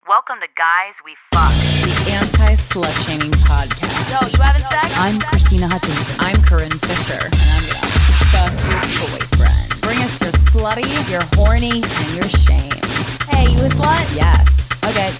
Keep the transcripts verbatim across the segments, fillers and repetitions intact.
Welcome to Guys We Fuck, the anti-slut shaming podcast. Yo, you having sex? I'm Christina Hutchinson. I'm Corinne Fisher, and I'm gonna fuck your boyfriend. Bring us your slutty, your horny, and your shame. Hey, you a slut? Yes. Okay.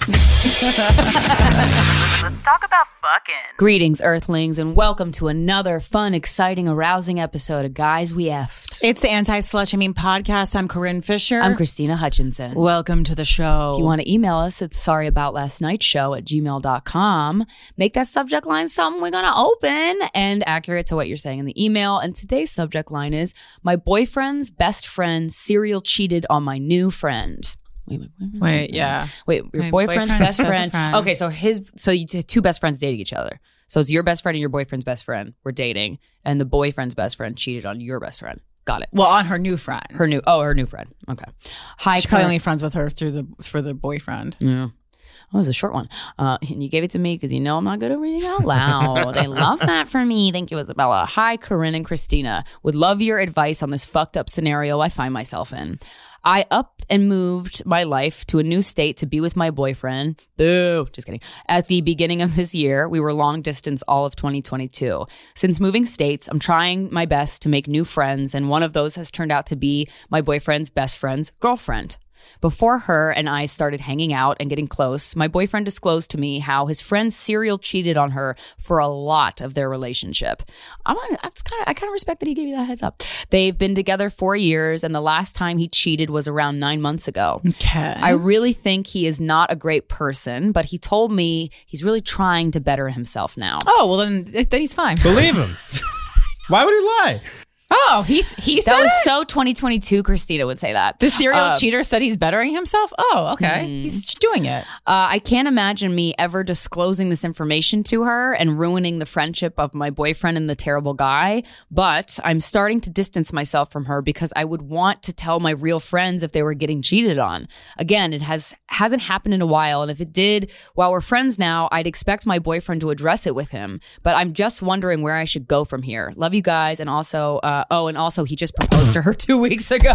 Let's talk about fucking. Greetings, Earthlings, and welcome to another fun, exciting, arousing episode of Guys We Effed. It's the anti-slut shaming podcast. I'm Corinne Fisher. I'm Christina Hutchinson. Welcome to the show. If you want to email us, it's sorryaboutlastnightshow at gmail dot com. Make that subject line something we're going to open and accurate to what you're saying in the email. And today's subject line is, my boyfriend's best friend serial cheated on my new friend. Wait, wait, wait, Wait, yeah. Wait, your My boyfriend's, boyfriend's best, best friend. friend. Okay, so his, so you t- two best friends dating each other. So it's your best friend and your boyfriend's best friend were dating, and the boyfriend's best friend cheated on your best friend. Got it. Well, on her new friend. Her new, oh, her new friend. Okay. Hi, She's probably Corinne. only friends with her through the for the boyfriend. Yeah. That was a short one. Uh, and you gave it to me because you know I'm not good at reading out loud. I love that for me. Thank you, Isabella. Hi, Corinne and Christina. Would love your advice on this fucked up scenario I find myself in. I upped and moved my life to a new state to be with my boyfriend. Boo. Just kidding. At the beginning of this year, we were long distance all of twenty twenty-two. Since moving states, I'm trying my best to make new friends, and one of those has turned out to be my boyfriend's best friend's girlfriend. Before her and I started hanging out and getting close, my boyfriend disclosed to me how his friend serial cheated on her for a lot of their relationship. I'm kind of, I kind of respect that he gave you that heads up. They've been together four years, and the last time he cheated was around nine months ago. Okay. I really think he is not a great person, but he told me he's really trying to better himself now. Oh, well, then, then he's fine. Believe him. Why would he lie? Oh, he's he said That was it? so twenty twenty-two. Christina would say that. The serial Uh, cheater said he's bettering himself? Oh, okay. Hmm. He's doing it. Uh, I can't imagine me ever disclosing this information to her and ruining the friendship of my boyfriend and the terrible guy, but I'm starting to distance myself from her because I would want to tell my real friends if they were getting cheated on. Again, it has, hasn't happened in a while, and if it did, while we're friends now, I'd expect my boyfriend to address it with him, but I'm just wondering where I should go from here. Love you guys, and also, uh, oh, and also he just proposed to her two weeks ago.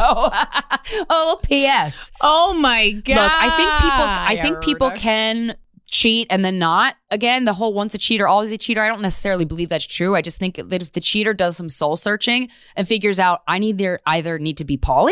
Oh, P S Oh, my God. Look, I think people I think people can cheat and then not. Again, the whole once a cheater, always a cheater. I don't necessarily believe that's true. I just think that if the cheater does some soul searching and figures out I need there either need to be poly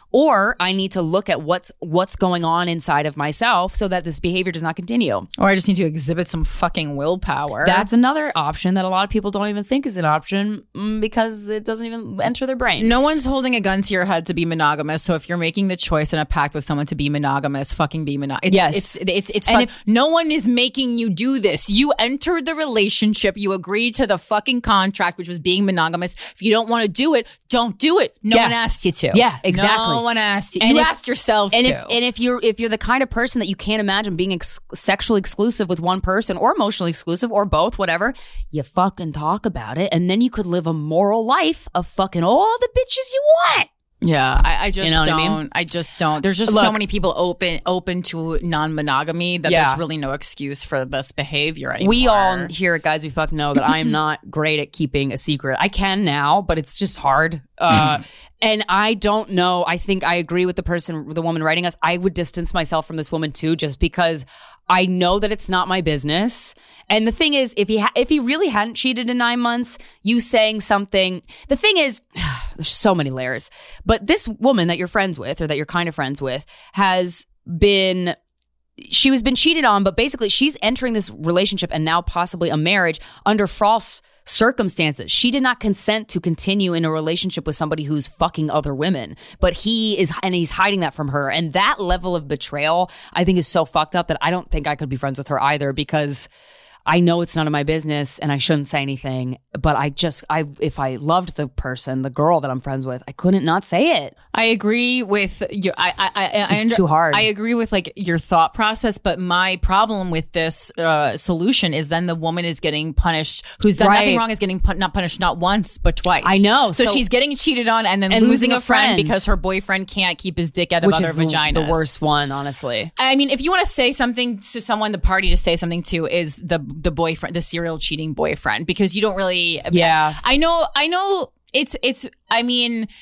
or I need to look at what's what's going on inside of myself so that this behavior does not continue. Or I just need to exhibit some fucking willpower. That's another option that a lot of people don't even think is an option mm, because it doesn't even enter their brain. No one's holding a gun to your head to be monogamous. So if you're making the choice and a pact with someone to be monogamous, fucking be monogamous. Yes. It's, it's, it's And fun. if- No one is making you do this. You entered the relationship. You agreed to the fucking contract, which was being monogamous. If you don't want to do it, don't do it. No Yeah. one asked you to. Yeah, exactly. No one asked you. And you if- asked yourself and to. if and if you're if you're the kind of person that you can't imagine being ex- sexually exclusive with one person or emotionally exclusive or both, whatever, you fucking talk about it, and then you could live a moral life of fucking all the bitches you want. Yeah, I, I just You know what I don't. mean? I, just don't. There's just Look. so many people open open to non-monogamy that Yeah. there's really no excuse for this behavior anymore. We all here at Guys We Fuck know that I am not great at keeping a secret. I can now, but it's just hard. Uh, and I don't know. I think I agree with the person, the woman writing us. I would distance myself from this woman too, just because I know that it's not my business. And the thing is, if he ha- if he really hadn't cheated in nine months, you saying something. The thing is, there's so many layers. But this woman that you're friends with, or that you're kind of friends with, has been. She was been cheated on, but basically she's entering this relationship and now possibly a marriage under false circumstances. She did not consent to continue in a relationship with somebody who's fucking other women, but he is, and he's hiding that from her. And that level of betrayal, I think, is so fucked up that I don't think I could be friends with her either, because I know it's none of my business and I shouldn't say anything, but I just, I if I loved the person, the girl that I'm friends with, I couldn't not say it. I agree with you. I, I, I, I It's too hard. I agree with like your thought process, but my problem with this uh, solution is then the woman is getting punished, who's done Right. nothing wrong, is getting pun- not punished not once but twice. I know. So, So- she's getting cheated on and then And losing, losing a a friend, friend. because her boyfriend can't keep his dick out of Which other is the, vaginas. the worst one, honestly. I mean, if you want to say something to someone, the party to say something to is the the boyfriend, the serial cheating boyfriend, because you don't really. Yeah. I know. I know. It's. It's. I mean.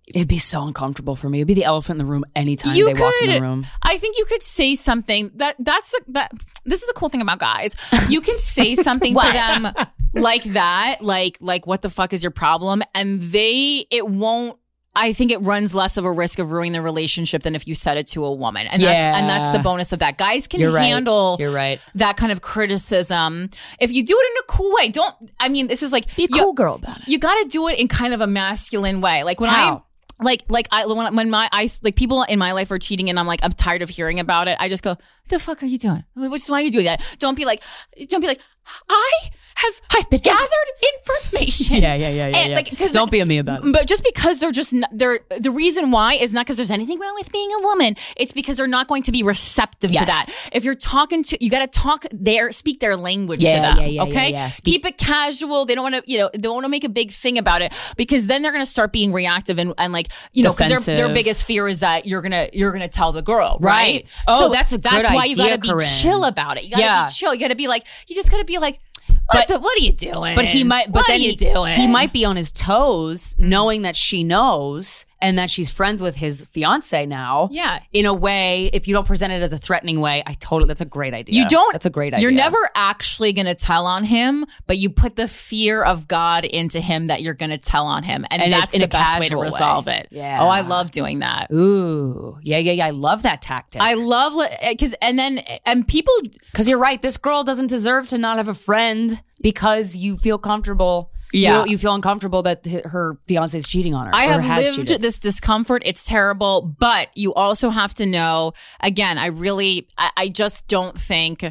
It'd be so uncomfortable for me. It'd be the elephant in the room anytime You they walked in the could- room. I think you could say something that that's the, that. This is the cool thing about guys. You can say something to them like that, like like what the fuck is your problem, and they it won't. I think it runs less of a risk of ruining the relationship than if you said it to a woman, and that's Yeah. and that's the bonus of that. Guys can You're right. handle You're right. that kind of criticism if you do it in a cool way. Don't. I mean, this is like Be a you- cool girl about it. You got to do it in kind of a masculine way. Like when How? I. Like, like I when, when my I like people in my life are cheating and I'm like I'm tired of hearing about it. I just go, what the fuck are you doing? Which why are you doing that? Don't be like, don't be like, I have I've been gathered information. Yeah, yeah, yeah, yeah. And, yeah. like, 'cause Don't be a me about it. But just because they're just not, they're the reason why is not because there's anything wrong with being a woman. It's because they're not going to be receptive Yes. to that. If you're talking to, you got to talk their speak their language Yeah, to them. yeah, yeah, okay, yeah, yeah. Speak- Keep it casual. They don't want to, you know, they don't want to make a big thing about it because then they're going to start being reactive and, and like, you know, because their their Defensive. biggest fear is that you're gonna you're gonna tell the girl, right? Right. Oh, that's a that's good why you idea, gotta be Corinne. chill about it. You gotta Yeah. be chill. You gotta be like, you just gotta be like, what, But- the, what are you doing? But he might. But what then are you he, doing? he might be on his toes, knowing that she knows and that she's friends with his fiance now. Yeah. In a way, if you don't present it as a threatening way, I totally. That's a great idea. You don't. That's a great idea. You're never actually going to tell on him, but you put the fear of God into him that you're going to tell on him, and, And that's in the a best way to casual way. resolve it. Yeah. Oh, I love doing that. Ooh. Yeah, yeah, yeah. I love that tactic. I love because and then and people. Because you're right. This girl doesn't deserve to not have a friend because you feel comfortable. Yeah. You, you feel uncomfortable that h- her fiance is cheating on her. I or have has lived cheated. this discomfort. It's terrible, but you also have to know. Again, I really, I, I just don't think.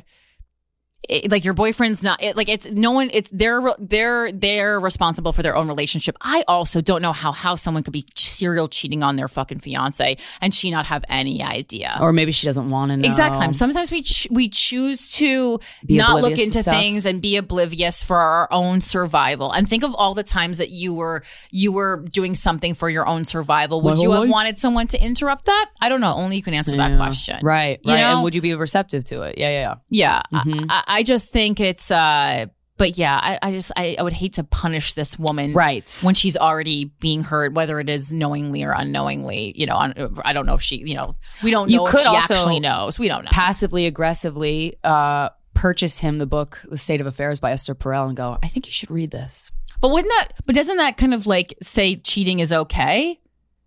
It, like your boyfriend's not it, like it's no one it's they're they're they're responsible for their own relationship. I also don't know how how someone could be serial cheating on their fucking fiance and she not have any idea. Or maybe she doesn't want to know. Exactly. Sometimes we ch- we choose to Be not look oblivious to into stuff. things and be oblivious for our own survival. And think of all the times that you were you were doing something for your own survival. Would My you whole have life? wanted someone to interrupt that? I don't know. Only you can answer that Yeah. question. Right, You right. know? And would you be receptive to it? Yeah, yeah, yeah. Yeah, Mhm. I, I just think it's. uh But yeah, I, I just I, I would hate to punish this woman, Right. when she's already being hurt, whether it is knowingly or unknowingly. You know, on, I don't know if she. You know, we don't You know if could she also actually knows. We don't know. Passively aggressively uh, purchase him the book The State of Affairs by Esther Perel and go, I think you should read this. But wouldn't that? But doesn't that kind of like say cheating is okay?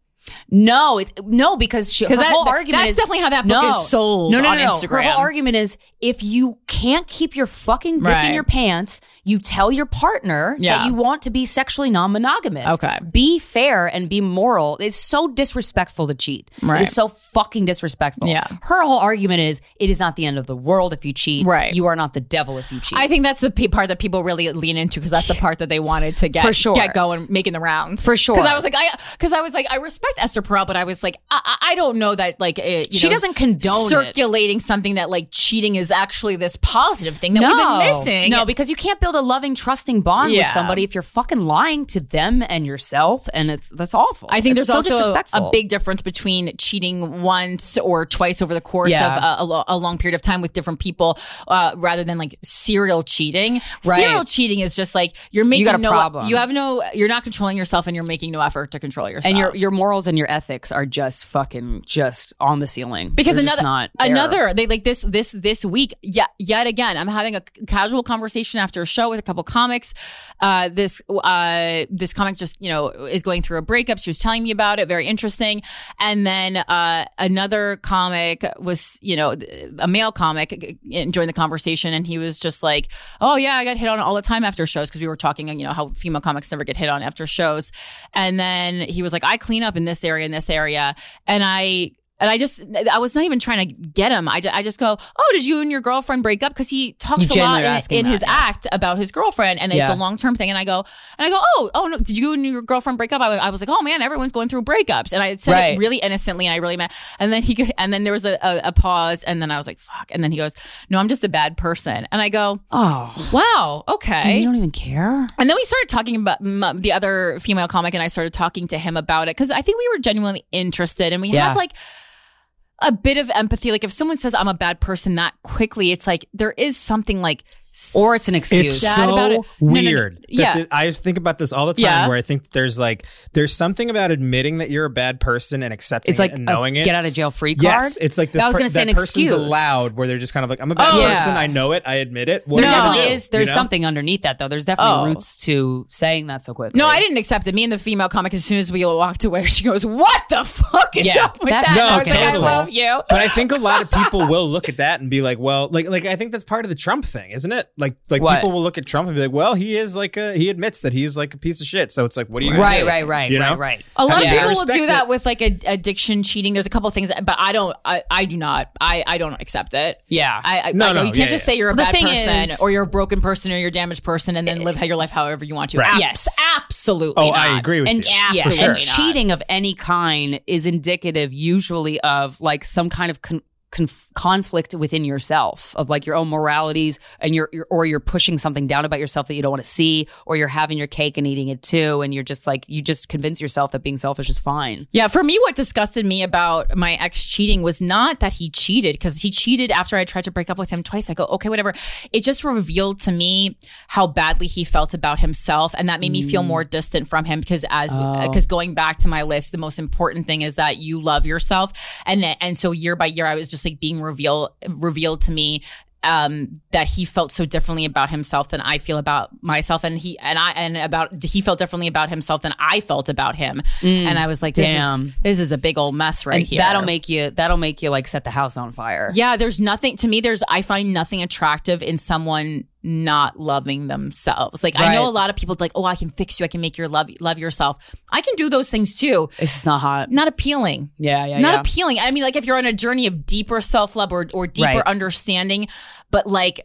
No, it's no, because she, her Because that, whole argument that's is definitely how that book no, is sold no, no, on no, no. Instagram. Her whole argument is if you can't keep your fucking dick Right. in your pants, you tell your partner Yeah. that you want to be sexually non-monogamous. Okay. Be fair and be moral. It's so disrespectful to cheat. Right. It is so fucking disrespectful. Yeah. Her whole argument is it is not the end of the world if you cheat. Right. You are not the devil if you cheat. I think that's the pe- part that people really lean into because that's the part that they wanted to get For sure. get going, making the rounds. For sure. Because I was like, I because I was like, I respect Esther Perel, but I was like, I, I I don't know that like uh, you She know, doesn't condone it. circulating something that like cheating is actually this positive thing that we've been missing. No, because you can't build a loving, trusting bond with Yeah. somebody if you're fucking lying to them and yourself, and it's that's awful. I think It's there's so also a, disrespectful. a big difference between cheating once or twice over the course Yeah. of a, a, lo- a long period of time with different people, uh, rather than like serial cheating. Right. Serial cheating is just like you're making got a no, problem. you have no, you're not controlling yourself, and you're making no effort to control yourself. and your your morals and your ethics are just fucking just on the ceiling because They're another just not there. another they like this this this week yet yet again I'm having a c- casual conversation after a show with a couple comics. Uh, this uh this comic just you know is going through a breakup. She was telling me about it, very interesting. And then uh another comic was you know a male comic joined the conversation, and he was just like, oh yeah, I got hit on all the time after shows, because we were talking you know how female comics never get hit on after shows. And then he was like, I clean up in this area in this area, and I And I just, I was not even trying to get him. I, ju- I just go, oh, did you and your girlfriend break up? Because he talks You a lot genuinely are in, asking in that, his yeah. act about his girlfriend, and it's Yeah. a long term thing. And I go, and I go, oh, oh no, did you and your girlfriend break up? I, I was like, oh man, everyone's going through breakups, and I said Right. it really innocently, and I really meant. And then he, go- and then there was a, a, a pause, and then I was like, fuck. And then he goes, no, I'm just a bad person. And I go, Oh, wow, and okay. you don't even care. And then we started talking about m- the other female comic, and I started talking to him about it because I think we were genuinely interested, and we Yeah. had like a bit of empathy. Like if someone says I'm a bad person that quickly, it's like there is something like Or it's an excuse. It's Sad so about it. No, no, no. weird. that Yeah. the- I think about this all the time Yeah. where I think there's like, there's something about admitting that you're a bad person and accepting It's like it and a knowing it. get out of jail free card. Yes, it's like this I was per- going to say that an person's excuse. allowed where they're just kind of like, I'm a bad Oh, person. yeah. I know it. I admit it. What There do you definitely do? is. There's You know? something underneath that, though. There's definitely Oh. roots to saying that so quickly. No, I didn't accept it. Me and the female comic, as soon as we walked away, she goes, "What the fuck is Yeah, up with that's- that?" No, And I was like, "I totally. love you." But I think a lot of people will look at that and be like, well, like, like I think that's part of the Trump thing, isn't it? Like, like What? people will look at Trump and be like, well, he is like a, he admits that he's like a piece of shit. So it's like, what are you gonna Right, do? right, right, You know? right, right. A lot Yeah. of I people will respect do that it. with like a, addiction, cheating. There's a couple of things, that, but I don't. I, I do not. I, I don't accept it. Yeah. I, I, No, I know no, you can't yeah, just yeah. say you're a The bad thing person is- or you're a broken person or you're a damaged person and then live your life however you want to. Right. Yes. absolutely. Oh, not. I agree with and you. yeah, For sure. and cheating of any kind is indicative usually of like some kind of con- conf- conflict within yourself of like your own moralities and you're, you're or you're pushing something down about yourself that you don't want to see, or you're having your cake and eating it too, and you're just like you just convince yourself that being selfish is fine. Yeah, for me, what disgusted me about my ex cheating was not that he cheated, because he cheated after I tried to break up with him twice. I go, okay, whatever. It just revealed to me how badly he felt about himself, and that made me feel more distant from him. Because as because going back to my list, the most important thing is that you love yourself, and and so year by year, I was just like being revealed revealed to me. Um, that he felt so differently about himself than I feel about myself, and he and I and about he felt differently about himself than I felt about him, and I was like, this damn. is this is a big old mess right And here. that'll make you that'll make you like set the house on fire. yeah. There's nothing to me. There's I find nothing attractive in someone not loving themselves. Like I know Right. a lot of people like, oh, I can fix you. I can make you love love yourself. I can do those things too. It's just not hot. Not appealing. Yeah, yeah, Not yeah. appealing. I mean, like if you're on a journey of deeper self love or or deeper Right. understanding, but like.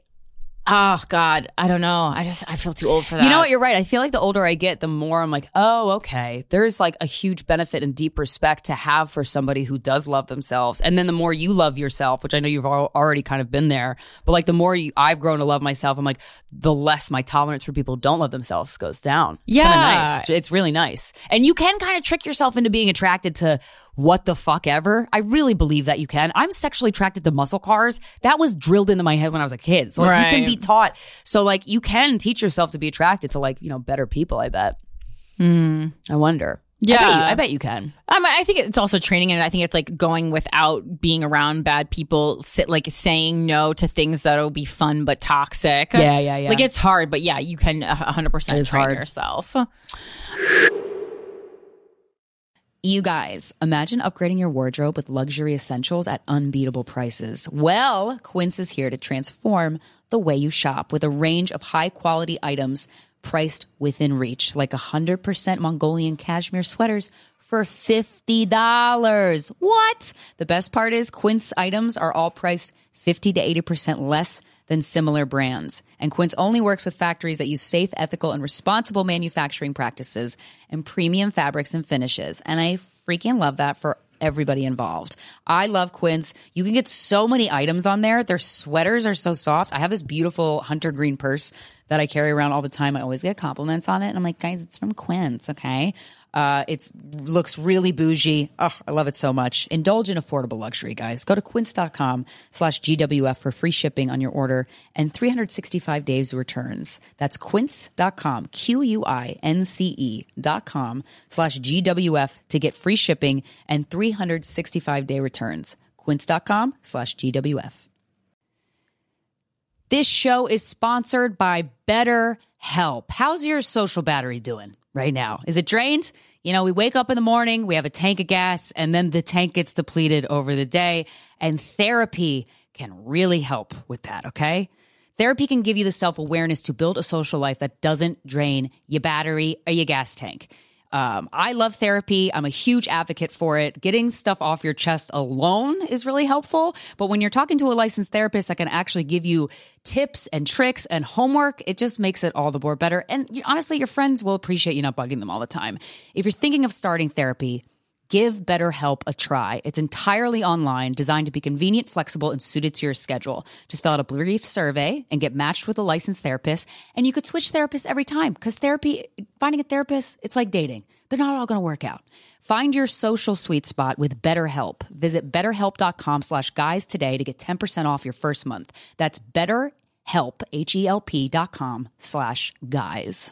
Oh God, I don't know. I just I feel too old for that. You know what? You're right. I feel like the older I get, the more I'm like, oh, okay. There's like a huge benefit and deep respect to have for somebody who does love themselves. And then the more you love yourself, which I know you've al- already kind of been there, but like the more you, I've grown to love myself, I'm like, the less my tolerance for people who don't love themselves goes down. It's Yeah. kinda nice. It's, it's really nice. And you can kind of trick yourself into being attracted to what the fuck ever. I really believe that you can. I'm sexually attracted to muscle cars. That was drilled into my head when I was a kid. So like, you can Right. be taught. So like you can teach yourself to be attracted to like, you know, better people, I bet. I wonder. I bet, you, Yeah. I bet you can. Um, I think it's also training, and I think it's like going without being around bad people, sit, like saying no to things that'll be fun but toxic. Yeah, yeah, yeah. Like it's hard, but yeah, you can one hundred percent It is train hard. yourself. You guys, imagine upgrading your wardrobe with luxury essentials at unbeatable prices. Well, Quince is here to transform the way you shop with a range of high quality items priced within reach, like one hundred percent Mongolian cashmere sweaters for fifty dollars. What? The best part is Quince items are all priced fifty to eighty percent less than similar brands. And Quince only works with factories that use safe, ethical, and responsible manufacturing practices and premium fabrics and finishes. And I freaking love that for everybody involved. I love Quince. You can get so many items on there. Their sweaters are so soft. I have this beautiful hunter green purse that I carry around all the time. I always get compliments on it. And I'm like, guys, it's from Quince, okay? Uh, it looks really bougie. Oh, I love it so much. Indulge in affordable luxury, guys. Go to quince.com slash GWF for free shipping on your order and three hundred sixty-five days returns. That's quince.com, Q-U-I-N-C-E dot com slash GWF to get free shipping and three hundred sixty-five day returns. Quince.com slash GWF. This show is sponsored by BetterHelp. How's your social battery doing right now? Is it drained? You know, we wake up in the morning, we have a tank of gas, and then the tank gets depleted over the day. And therapy can really help with that, okay? Therapy can give you the self-awareness to build a social life that doesn't drain your battery or your gas tank. Um, I love therapy. I'm a huge advocate for it. Getting stuff off your chest alone is really helpful. But when you're talking to a licensed therapist that can actually give you tips and tricks and homework, it just makes it all the more better. And you, honestly, your friends will appreciate you not bugging them all the time. If you're thinking of starting therapy, give BetterHelp a try. It's entirely online, designed to be convenient, flexible, and suited to your schedule. Just fill out a brief survey and get matched with a licensed therapist. And you could switch therapists every time because therapy, finding a therapist, it's like dating. They're not all going to work out. Find your social sweet spot with BetterHelp. Visit betterhelp.com slash guys today to get ten percent off your first month. That's BetterHelp, help, H-E-L-P dot com slash guys.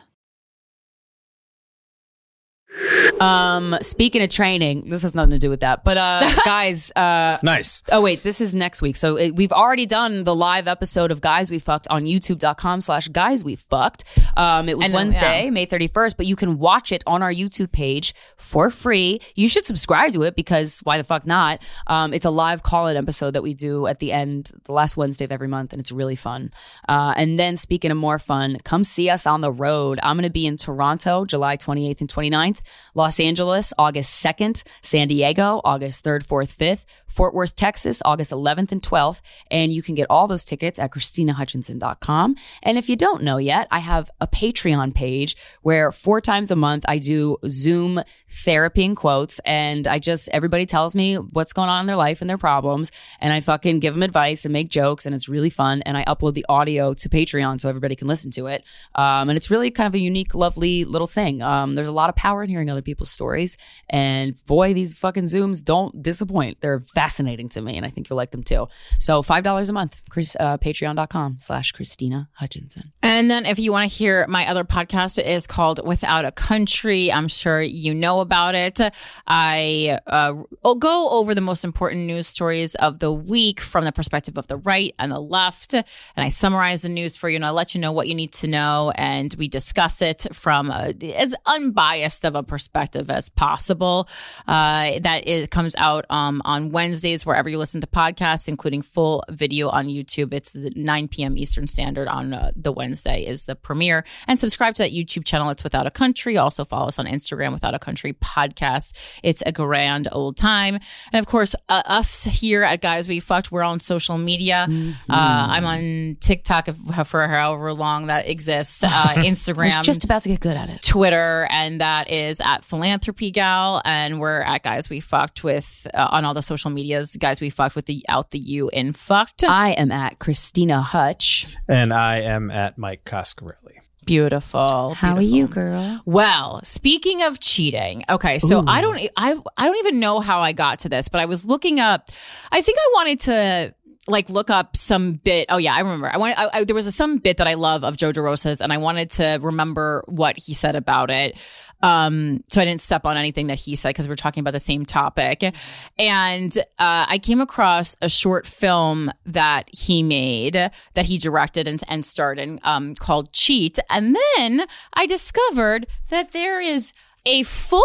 Um, speaking of training, this has nothing to do with that, but uh, guys, uh, Nice. oh wait, this is next week. So it, we've already done the live episode of Guys We Fucked on youtube dot com slash guys we fucked. Um, it was And then, Wednesday, yeah. May thirty-first, but you can watch it on our YouTube page for free. You should subscribe to it because why the fuck not? Um, it's a live call-in episode that we do at the end, the last Wednesday of every month, and it's really fun. Uh, and then speaking of more fun, come see us on the road. I'm going to be in Toronto, July twenty-eighth and twenty-ninth. Los Angeles, August second, San Diego, August third, fourth, fifth, Fort Worth, Texas, August eleventh and twelfth. And you can get all those tickets at Christina Hutchinson dot com. And if you don't know yet, I have a Patreon page where four times a month I do Zoom therapy in quotes. And I just, everybody tells me what's going on in their life and their problems. And I fucking give them advice and make jokes. And it's really fun. And I upload the audio to Patreon so everybody can listen to it. Um, and it's really kind of a unique, lovely little thing. Um, there's a lot of power in hearing other people's stories. And boy, these fucking Zooms don't disappoint. They're fascinating to me. And I think you'll like them too. So five dollars a month, Chris, uh, patreon dot com slash Christina Hutchinson. And then if you want to hear my other podcast, it is called Without a Country. I'm sure you know about it. I uh, will go over the most important news stories of the week from the perspective of the right and the left. And I summarize the news for you and I let you know what you need to know. And we discuss it from a, as unbiased of a perspective as possible. Uh, that is, comes out um, on Wednesdays, wherever you listen to podcasts, including full video on YouTube. It's the nine p.m. Eastern Standard on uh, the Wednesday is the premiere. And subscribe to that YouTube channel. It's Without a Country. Also follow us on Instagram, Without a Country Podcast. It's a grand old time. And of course, uh, us here at Guys We Fucked, we're on social media. Mm-hmm. Uh, I'm on TikTok for however long that exists. Uh, Instagram. I was just about to get good at it. Twitter, and that is at Philanthropy Gal. And we're at Guys We Fucked with, uh, on all the social medias, Guys We Fucked with the out the U in fucked. I am at Christina Hutch. And I am at Mike Coscarelli. Beautiful. How beautiful. are you, girl? Well, speaking of cheating, okay, so Ooh. I don't, I, I don't even know how I got to this, but I was looking up. I think I wanted to like look up some bit. Oh yeah, I remember. I wanted. I, I, there was a, some bit that I love of Joe DeRosa's, and I wanted to remember what he said about it. Um, so I didn't step on anything that he said because we're talking about the same topic. And uh, I came across a short film that he made, that he directed and, and starred in, um, called Cheat. And then I discovered that there is a full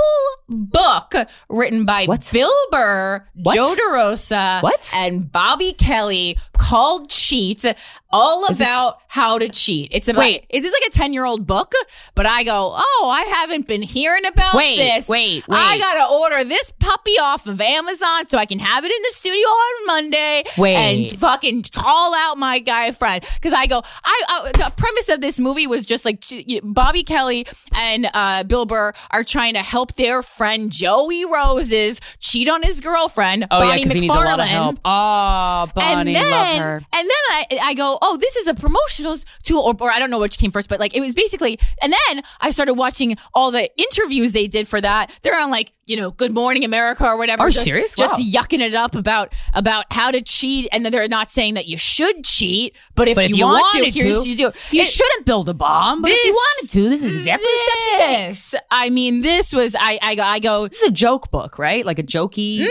book written by What? Bill Burr, What? Joe DeRosa, What? and Bobby Kelly called Cheat, all Is this- about how to cheat. It's about, Wait. is this like a ten-year-old book? But I go, oh, I haven't been hearing about Wait, this. wait, I wait. gotta order this puppy off of Amazon so I can have it in the studio on Monday. Wait. And fucking call out my guy friend. Because I go, I, I the premise of this movie was just like t- Bobby Kelly and uh, Bill Burr are trying to help their friend Joey Roses cheat on his girlfriend, Oh, yeah, Bonnie because he needs a lot of McFarlane. help. Oh, Bonnie, and then, love her. and then I, I go, oh, this is a promotional tool, or, or I don't know which came first, but like it was basically. And then I started watching all the interviews they did for that. They're on like, you know, Good Morning America or whatever. Are you just, serious? Just Wow. yucking it up about about how to cheat, and then they're not saying that you should cheat, but if, But you, if you want wanted to, here's to, you do. You It- shouldn't build a bomb, but if you This- wanted to, this is exactly the steps to take. This, I mean, this was I. I go. I go. This is a joke book, right? Like a jokey.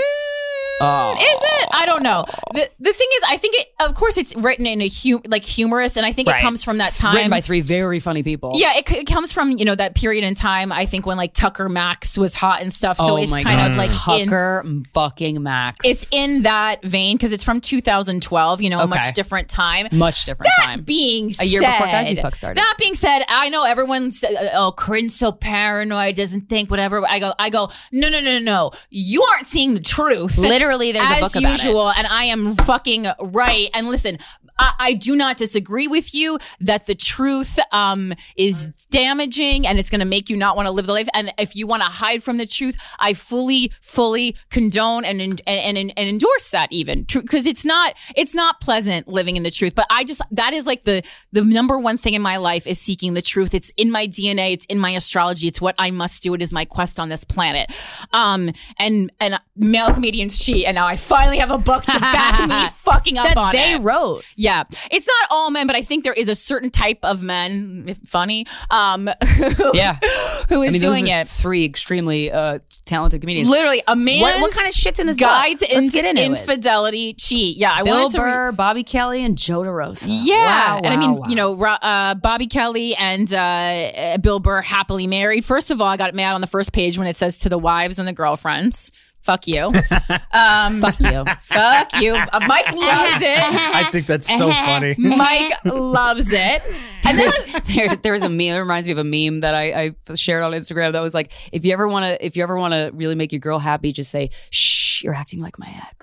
Oh. Is it? I don't know. The the thing is, I think it. Of course, it's written in a hum, like humorous, and I think Right. it comes from that It's time. written by three very funny people. Yeah, it, it comes from, you know, that period in time, I think, when like Tucker Max was hot and stuff. So oh it's my kind God. of like in, Tucker fucking Max. it's in that vein because it's from two thousand twelve, you know, a Okay. much different time. much different That time. being A year said, before Guys We Fucked started. That being said, I know everyone's uh, oh, Corinne's so paranoid, doesn't think whatever. I go, I go, no, no, no, no, no. You aren't seeing the truth. Literally, there's as a book about usual, and I am fucking right. And listen, I, I do not disagree with you that the truth um, is damaging and it's going to make you not want to live the life. And if you want to hide from the truth, I fully, fully condone and and and, and endorse that even because it's not it's not pleasant living in the truth. But I just that is like the the number one thing in my life is seeking the truth. It's in my D N A. It's in my astrology. It's what I must do. It is my quest on this planet. Um, and and male comedians cheat, and now I finally have a book to back me fucking up that on they it. wrote. Yes. Yeah. It's not all men, but I think there is a certain type of men, if funny, um, who, Yeah. who is I mean, doing those are it. Three extremely uh, talented comedians. Literally, a man's What, what kind of shit's in this guide book? to Let's in- get into it. infidelity cheat. Yeah, I Bill wanted to. Re- Burr, Bobby Kelly, and Joe DeRosa. Yeah, Wow, and I mean, wow, you know, Ro- uh, Bobby Kelly and uh, Bill Burr happily married. First of all, I got mad on the first page when it says to the wives and the girlfriends. Fuck you. Um, Fuck you. fuck you. Uh, Mike loves it. I think that's so funny. Mike loves it. And then there, there was a meme. It reminds me of a meme that I, I shared on Instagram that was like, if you ever want to, if you ever want to really make your girl happy, just say, "Shh, you're acting like my ex."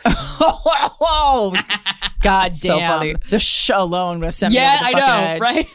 oh, God damn. So funny. The sh alone would have sent me Yeah, over the I fucking know, edge. right?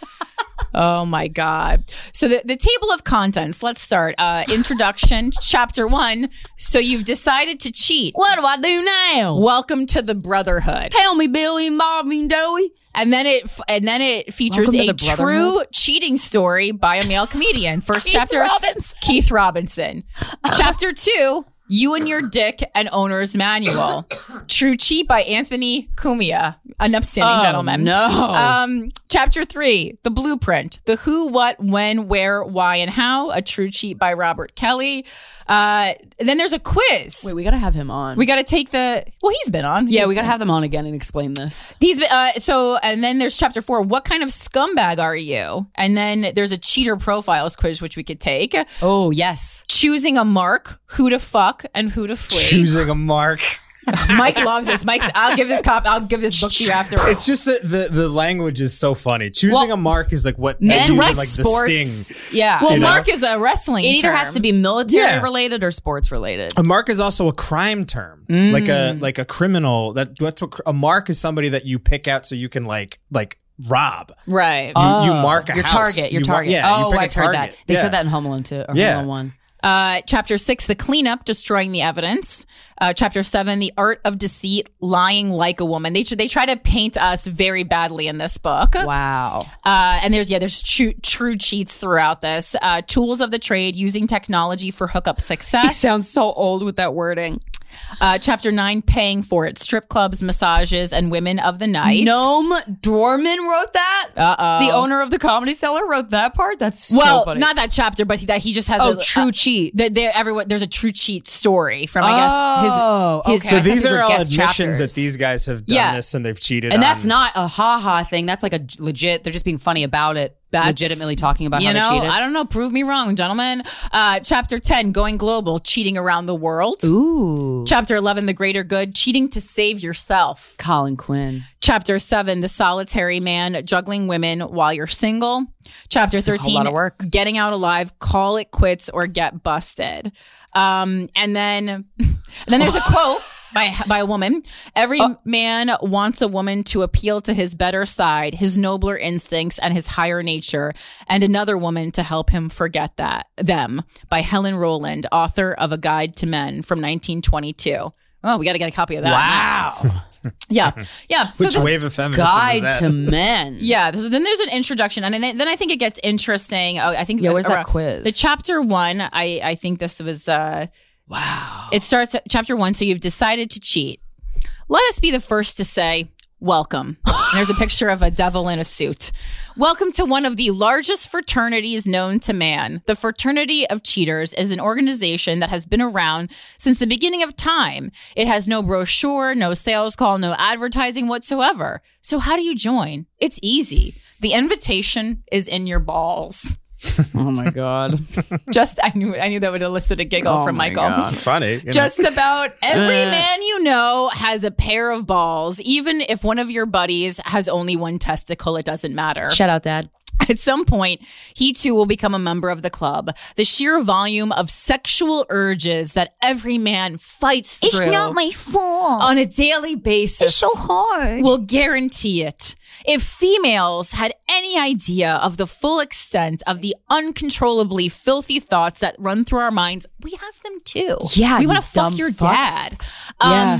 Oh my God. So the, the table of contents, let's start. Uh, introduction, chapter one. So you've decided to cheat. What do I do now? Welcome to the brotherhood. Tell me, Billy and Bobby and Joey. And then it and then it features Welcome to a the true brotherhood. cheating story by a male comedian. First Keith chapter, Robinson. Keith Robinson. Chapter two, You and Your Dick, an Owner's Manual. True Cheat by Anthony Cumia, an upstanding Oh, gentleman. no. Um, chapter three, The Blueprint. The Who, What, When, Where, Why, and How. A True Cheat by Robert Kelly. Uh, and then there's a quiz. Wait, we gotta have him on. We got to take the. Well, he's been on. yeah, we gotta have them on again and explain this. He's been, uh, so, and then there's chapter four. What kind of scumbag are you? And then there's a cheater profiles quiz, which we could take. Oh yes. Choosing a mark, who to fuck, and who to flee. Choosing a mark. Mike loves this. Mike, I'll give this cop. I'll give this book to you after. It's just that the, the language is so funny. Choosing Well, a mark is like what Men using like like sports. the sting. Yeah. well, you know? mark is a wrestling. it either term. has to be military Yeah. related or sports related. A mark is also a crime term, like a like a criminal. That that's what a mark is. Somebody that you pick out so you can like like rob. right. You, you mark a your house. target. Your You mar- target. yeah, you oh, pick a I've heard that. target. They Yeah. said that in Home Alone too. Or Yeah. Home Alone one. Uh, chapter six, the cleanup, destroying the evidence. Uh, chapter seven, the art of deceit, lying like a woman. They they try to paint us very badly in this book. Wow. Uh, and there's yeah, there's true true cheats throughout this. Uh, tools of the trade, using technology for hookup He success. sounds so old with that wording. Uh, chapter nine, paying for it, strip clubs, massages, and women of the night. Noam Dorman wrote that. Uh oh. The owner of the Comedy Cellar wrote that part. That's Well, so funny. not that chapter, but he, that he just has oh a true uh, cheat. that there everyone there's a true cheat story from I guess Oh, his his okay. So I thought these these are were all guest admissions chapters. that these guys have done Yeah. this and they've cheated. And that's on. not a ha ha thing. That's like a legit. They're just being funny about it. That's- legitimately talking about you how know, they cheated. I don't know. Prove me wrong, gentlemen. Uh, chapter ten, going global, cheating around the world. Ooh. Chapter eleven, the greater good, cheating to save yourself. Colin Quinn. Chapter seven, the solitary man, juggling women while you're single. Chapter That's a whole thirteen, lot of work. getting out alive, call it quits or get busted. Um, and then, and then there's a quote by by a woman. Every man wants a woman to appeal to his better side, his nobler instincts, and his higher nature, and another woman to help him forget that them. By Helen Rowland, author of A Guide to Men from nineteen twenty-two. Oh, we got to get a copy of that. Wow. next. Yeah, yeah. So Which this- wave of feminism was Guide that? to Men. yeah. So then there's an introduction, and then then I think it gets interesting. Oh, I think Yeah, where's that around- quiz? The chapter one. I I think this was. Uh, Wow. It starts at chapter one. So you've decided to cheat. Let us be the first to say welcome. And there's a picture of a devil in a suit. Welcome to one of the largest fraternities known to man. The Fraternity of Cheaters is an organization that has been around since the beginning of time. It has no brochure, no sales call, no advertising whatsoever. So how do you join? It's easy. The invitation is in your balls. Oh my God. Just I knew I knew that would elicit a giggle Oh from my Michael. God. Funny. you know? Just about every Uh. man you know has a pair of balls. Even if one of your buddies has only one testicle, it doesn't matter. Shout out, Dad. At some point, he too will become a member of the club. The sheer volume of sexual urges that every man fights through fault. on a daily basis hard. will guarantee it. If females had any idea of the full extent of the uncontrollably filthy thoughts that run through our minds, we have them too. Yeah, we you want to fuck dumb your fucks. dad. Um, Yeah.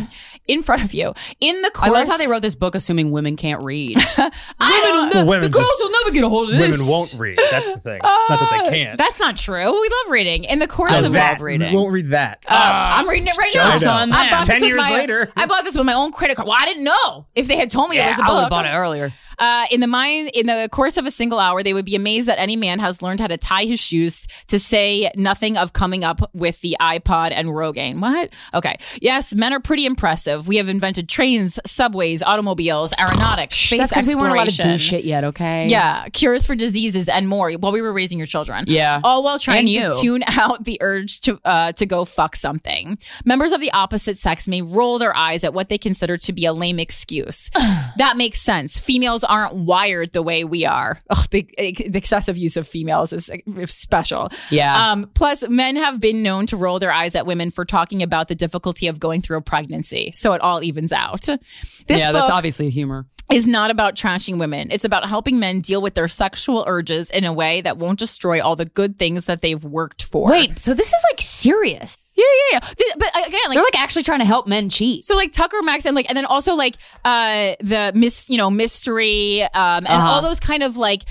in front of you. In the course, I love how they wrote this book assuming women can't read. I don't, Well, women the girls just- will never get a hold of this. Women won't read. That's the thing. It's not that they can't. That's not true. We love reading. In the course I of love that. reading. You won't read that. Uh, I'm reading it right now. Jokes on I them. bought this Ten with years my- later. I bought this with my own credit card. Well, I didn't know. If they had told me it was a I would book, have bought it earlier. Uh, in the mind, in the course of a single hour, they would be amazed that any man has learned how to tie his shoes, to say nothing of coming up with the iPod and Rogaine. What? Okay. Yes, men are pretty impressive. We have invented trains, subways, automobiles, aeronautics, space That's because we weren't allowed to do exploration. shit yet, okay? Yeah, cures for diseases and more while we were raising your children. Yeah. All while trying And to you. tune out the urge to uh, to go fuck something. Members of the opposite sex may roll their eyes at what they consider to be a lame excuse. That makes sense. Females aren't wired the way we are. Ugh, the, the excessive use of females is special. Yeah. Um, plus, men have been known to roll their eyes at women for talking about the difficulty of going through a pregnancy. So it all evens out. This yeah, that's book obviously humor. is not about trashing women. It's about helping men deal with their sexual urges in a way that won't destroy all the good things that they've worked for. Wait, so this is like serious. Yeah, yeah, yeah. Th- But again, like, They're like actually trying to help men cheat. so like Tucker Max and like, and then also like, uh, the mis, you know, mystery, um, and Uh-huh. all those kind of like,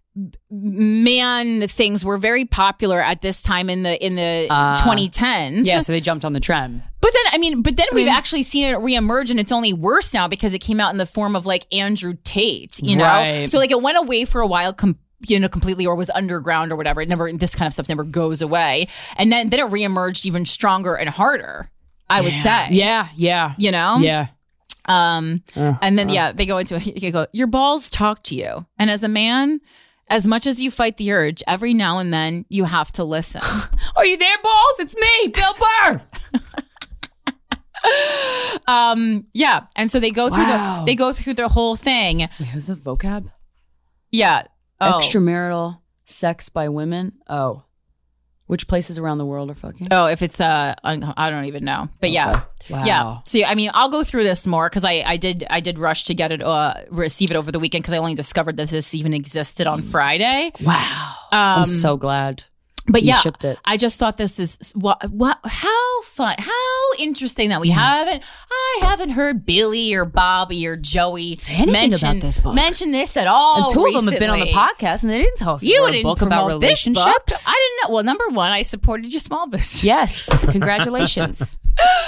man things were very popular at this time in the in the Uh, twenty tens. Yeah, so they jumped on the trend. But then, I mean, but then we've actually seen it reemerge, and it's only worse now because it came out in the form of like Andrew Tate, you know? Right. So like it went away for a while, com- you know, completely, or was underground or whatever. It never, this kind of stuff never goes away. And then, then it reemerged even stronger and harder, I would say. Yeah, yeah. You know? Yeah. Um, Uh, and then, yeah, they go into it. You go, your balls talk to you. And as a man, as much as you fight the urge, every now and then you have to listen. Are you there, balls? It's me, Bill Burr. um, yeah. And so they go through Wow. the, they go through the whole thing. Wait, who's a vocab? Yeah. Oh. Extramarital sex by women. Oh. Which places around the world are fucking? Oh, if it's uh, un- I don't even know, but yeah, Wow. yeah. So I mean, I'll go through this more because I, I did, I did rush to get it, uh, receive it over the weekend because I only discovered that this even existed on Friday. Wow. Um, I'm so glad. but you yeah, shipped it. I just thought this is what, what, how fun, how interesting that we haven't, I haven't heard Billy or Bobby or Joey anything mention about this book. mention this at all. And two of them have been on the recently. podcast, and they didn't tell us You they wrote a didn't book about promote this book. relationships. I didn't know. Well, number one, I supported your small business. Yes, congratulations.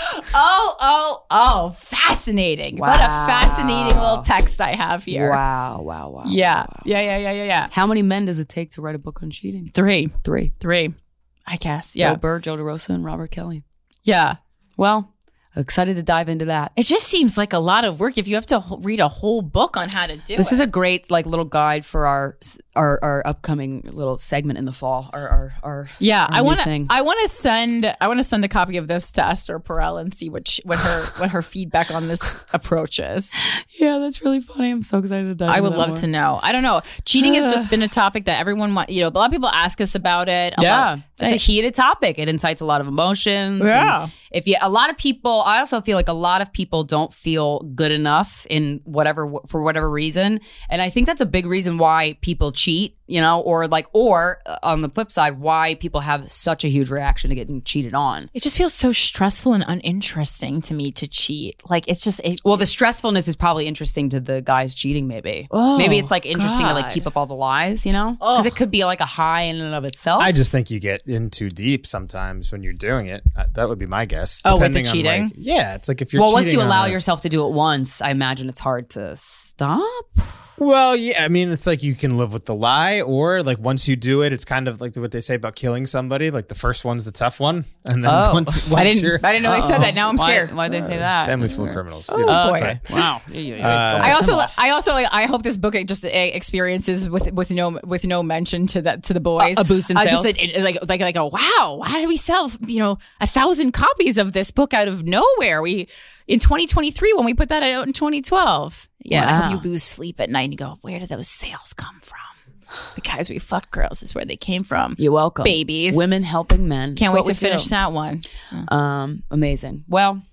Oh, oh, oh, fascinating. What a Wow. fascinating little text I have here. Wow, wow, wow. Yeah. wow. Yeah, yeah, yeah, yeah, yeah. How many men does it take to write a book on cheating? Three. Three. Three. I guess. Yeah. Yeah. Bill Burr, Joe DeRosa, and Robert Kelly. Yeah. Well, excited to dive into that. It just seems like a lot of work if you have to h- read a whole book on how to do This it. is a great like little guide for our our, our upcoming little segment in the fall. Our our, our yeah, our I new want to. thing. I want to send. I want to send a copy of this to Esther Perel and see what she, what her what her feedback on this approach is. Yeah, that's really funny. I'm so excited to dive I into would that love more. to know. I don't know. Cheating has just been a topic that everyone want. You know, a lot of people ask us about it. A Yeah, lot- it's a heated topic. It incites a lot of emotions. Yeah. And if you, a lot of people, I also feel like a lot of people don't feel good enough in whatever, for whatever reason. And I think that's a big reason why people cheat, you know, or like, or uh, on the flip side, why people have such a huge reaction to getting cheated on. It just feels so stressful and uninteresting to me to cheat. Like it's just it, Well, the stressfulness is probably interesting to the guys cheating, maybe. Oh, maybe it's like interesting to like God. keep up all the lies, you know? Because it could be like a high in and of itself. I just think you get in too deep sometimes when you're doing it. Uh, That would be my guess. Oh, with the Depending on, like- cheating? yeah, it's like if you're well, once you cheating on allow a- yourself to do it once, I imagine it's hard to stop. Well, yeah, I mean, it's like you can live with the lie, or like once you do it, it's kind of like what they say about killing somebody. Like the first one's the tough one, and then Oh. once, I once didn't. you're I didn't know they said that. Now I'm Why- scared. Why did they say that? family full of criminals. Oh, you know, boy. okay. Wow. Uh, I also, I also, like, I hope this book just uh, experiences with with no with no mention to that to the boys A- a boost in uh, sales? Just a, it- like like like a wow, why did we sell you know a thousand copies of this book out of nowhere? We in twenty twenty-three when we put that out in twenty twelve. Yeah, I Wow. hope you lose sleep at night and you go, where did those sales come from? The guys we fucked girls is where they came from. You're welcome. Babies. Women helping men. Can't That's wait what to we finish do. that one. Um, amazing. Well,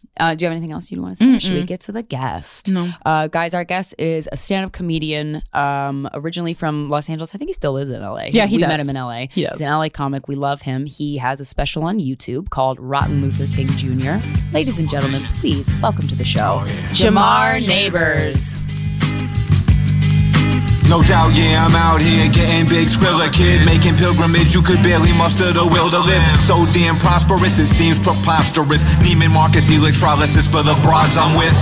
Uh, do you have anything else you want to say? Mm-mm. Should we get to the guest? No. Uh, guys, our guest is a stand-up comedian, um, originally from Los Angeles. I think he still lives in L A. Yeah, he we does. met him in L A. He does. He's an L A comic. We love him. He has a special on YouTube called Rotten Luther King Junior Ladies and gentlemen, please welcome to the show, oh, yeah. Jamar Neighbors. No doubt, yeah, I'm out here getting big. Skrilla kid, making pilgrimage. You could barely muster the will to live. So damn prosperous, it seems preposterous. Neiman Marcus electrolysis for the broads I'm with.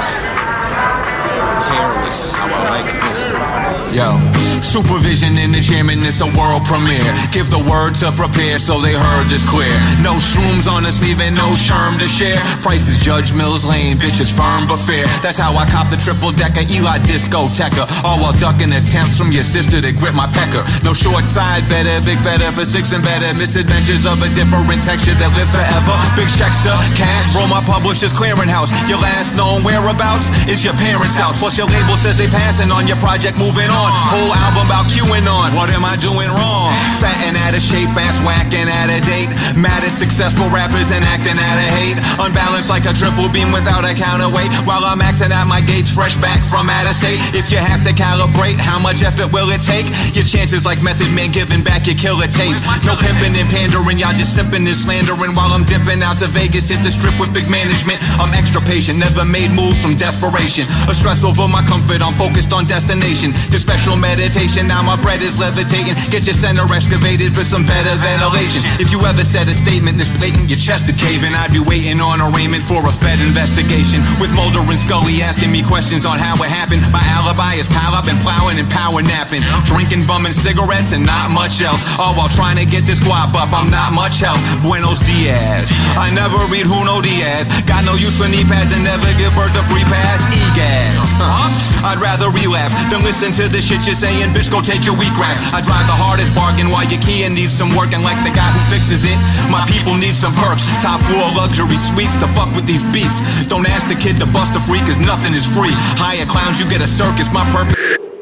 Careless, how I like this. Yo, supervision in the chairman, it's a world premiere. Give the word to prepare so they heard this clear. No shrooms on the sleeve and no sherm to share. Prices Judge Mills Lane, bitches firm but fair. That's how I cop the triple decker Eli discoteca. All while ducking attempts from your sister to grip my pecker. No short side better, big feather for six and better. Misadventures of a different texture that live forever. Big checks to cash, bro, my publisher's clearinghouse. Your last known whereabouts is your parents' house. Plus your label says they passing on your project, moving on. Whole album about queuing on. What am I doing wrong? Fat and out of shape, ass whacking out of date. Mad at successful rappers and acting out of hate. Unbalanced like a triple beam without a counterweight. While I'm maxing out my gates, fresh back from out of state. If you have to calibrate, how much effort will it take? Your chances like Method Man giving back your killer tape. No pimping and pandering, y'all just simping and slandering. While I'm dipping out to Vegas, hit the strip with big management. I'm extra patient, never made moves from desperation. A stress over my comfort, I'm focused on destination. The special meditation, now my bread is levitating. Get your center excavated for some better ventilation. If you ever said a statement this blatant, your chest is caving. I'd be waiting on arraignment for a Fed investigation. With Mulder and Scully asking me questions on how it happened. My alibi is pile up and plowing and power napping. Drinking, bumming cigarettes and not much else. All while trying to get this guap up, I'm not much help. Buenos dias. I never read Juno Diaz. Got no use for knee pads and never give birds a free pass. E-gas. I'd rather relapse than listen to the shit you're saying, bitch, go take your weak racks. I drive the hardest bargain while your Kia needs some work. And like the guy who fixes it, my people need some perks. Top floor luxury suites to fuck with these beats. Don't ask the kid to bust a free, cause nothing is free. Hire clowns, you get a circus, my purpose.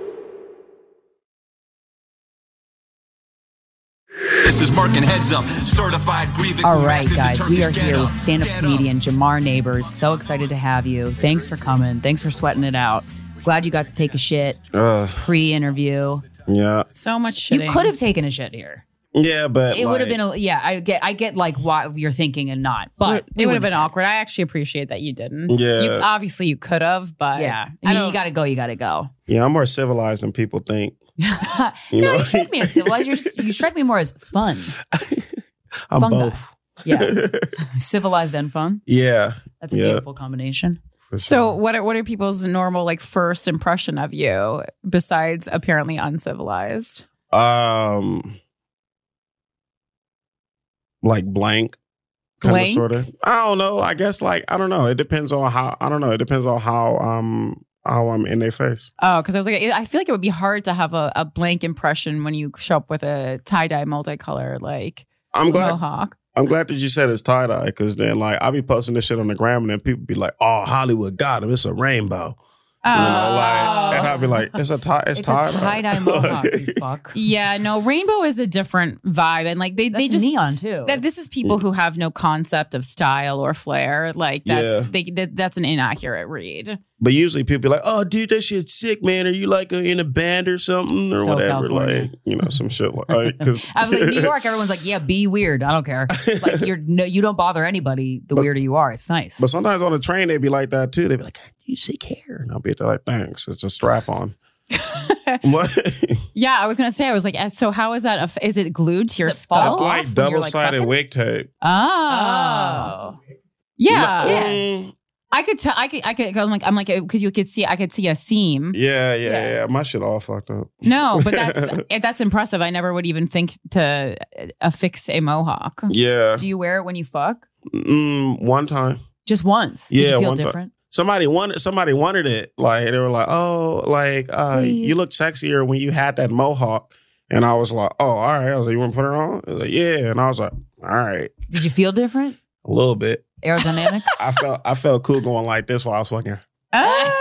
This is Merkin, heads up, certified grievous. All right, guys, we are here with stand-up comedian Jamar Neighbors. So excited to have you. Thanks for coming. Thanks for sweating it out. Glad you got to take a shit uh, pre-interview. Yeah. So much shitting. You could have taken a shit here. Yeah, but it like, would have been a yeah. I get I get like what you're thinking and not, but it, it would have been awkward. I actually appreciate that you didn't. Yeah. You, obviously you could have, but yeah. I mean, you got to go. You got to go. Yeah, I'm more civilized than people think. You no, know? You strike me as civilized. You're, you strike me more as fun. I'm fun both. Guy. Yeah, civilized and fun. Yeah, that's a yeah. beautiful combination. For so sure. what are, what are people's normal like first impression of you besides apparently uncivilized? Um, like blank, kind Blank? of sort of. I don't know. I guess like I don't know. It depends on how. I don't know. It depends on how um how I'm in their face. Oh, because I was like, I feel like it would be hard to have a, a blank impression when you show up with a tie dye multicolor like I'm glad. mohawk. I'm glad that you said it's tie dye because then like I'll be posting this shit on the gram and then people be like, "Oh, Hollywood got him. It's a rainbow." Oh. You know, like, and I'll be like, "It's a tie. It's, It's tie a tie-dye mohawk, you fuck. Yeah, no, rainbow is a different vibe, and like they That's they just neon too. that this is people who have no concept of style or flair. Like that's Yeah. they that, that's an inaccurate read. But usually people be like, "Oh, dude, that shit's sick, man. Are you like a, in a band or something or So whatever?" California. Like, you know, some shit like because I was like, New York, everyone's like, yeah, be weird. I don't care. Like you're no, you don't bother anybody. The But- weirder you are, it's nice. But sometimes on the train they be like that too. They be like, "You sick hair," and I'll be like, "Thanks, it's a strap on." What? Yeah, I was gonna say, I was like, eh, so how is that? A f- is it glued to your Is it fall skull? It's like when you're, double like, sided fucking? wig tape. Oh, oh, yeah. No, Yeah. mm, I could tell. I could. I could. I'm like. I'm like because you could see. I could see a seam. yeah, yeah, Yeah. yeah. My shit all fucked up. No, but that's eh, that's impressive. I never would even think to affix a mohawk. Yeah. do you wear it when you fuck? Mm, one time. Just once? Did Yeah, you feel one time. different? Somebody wanted somebody wanted it. Like they were like, "Oh, like uh, Please. you look sexier when you had that mohawk." And I was like, "Oh, all right." I was like, "You want to put it on?" I was like, "Yeah." And I was like, "All right." Did you feel different? A little bit. Aerodynamics? I felt I felt cool going like this while I was fucking. Ah.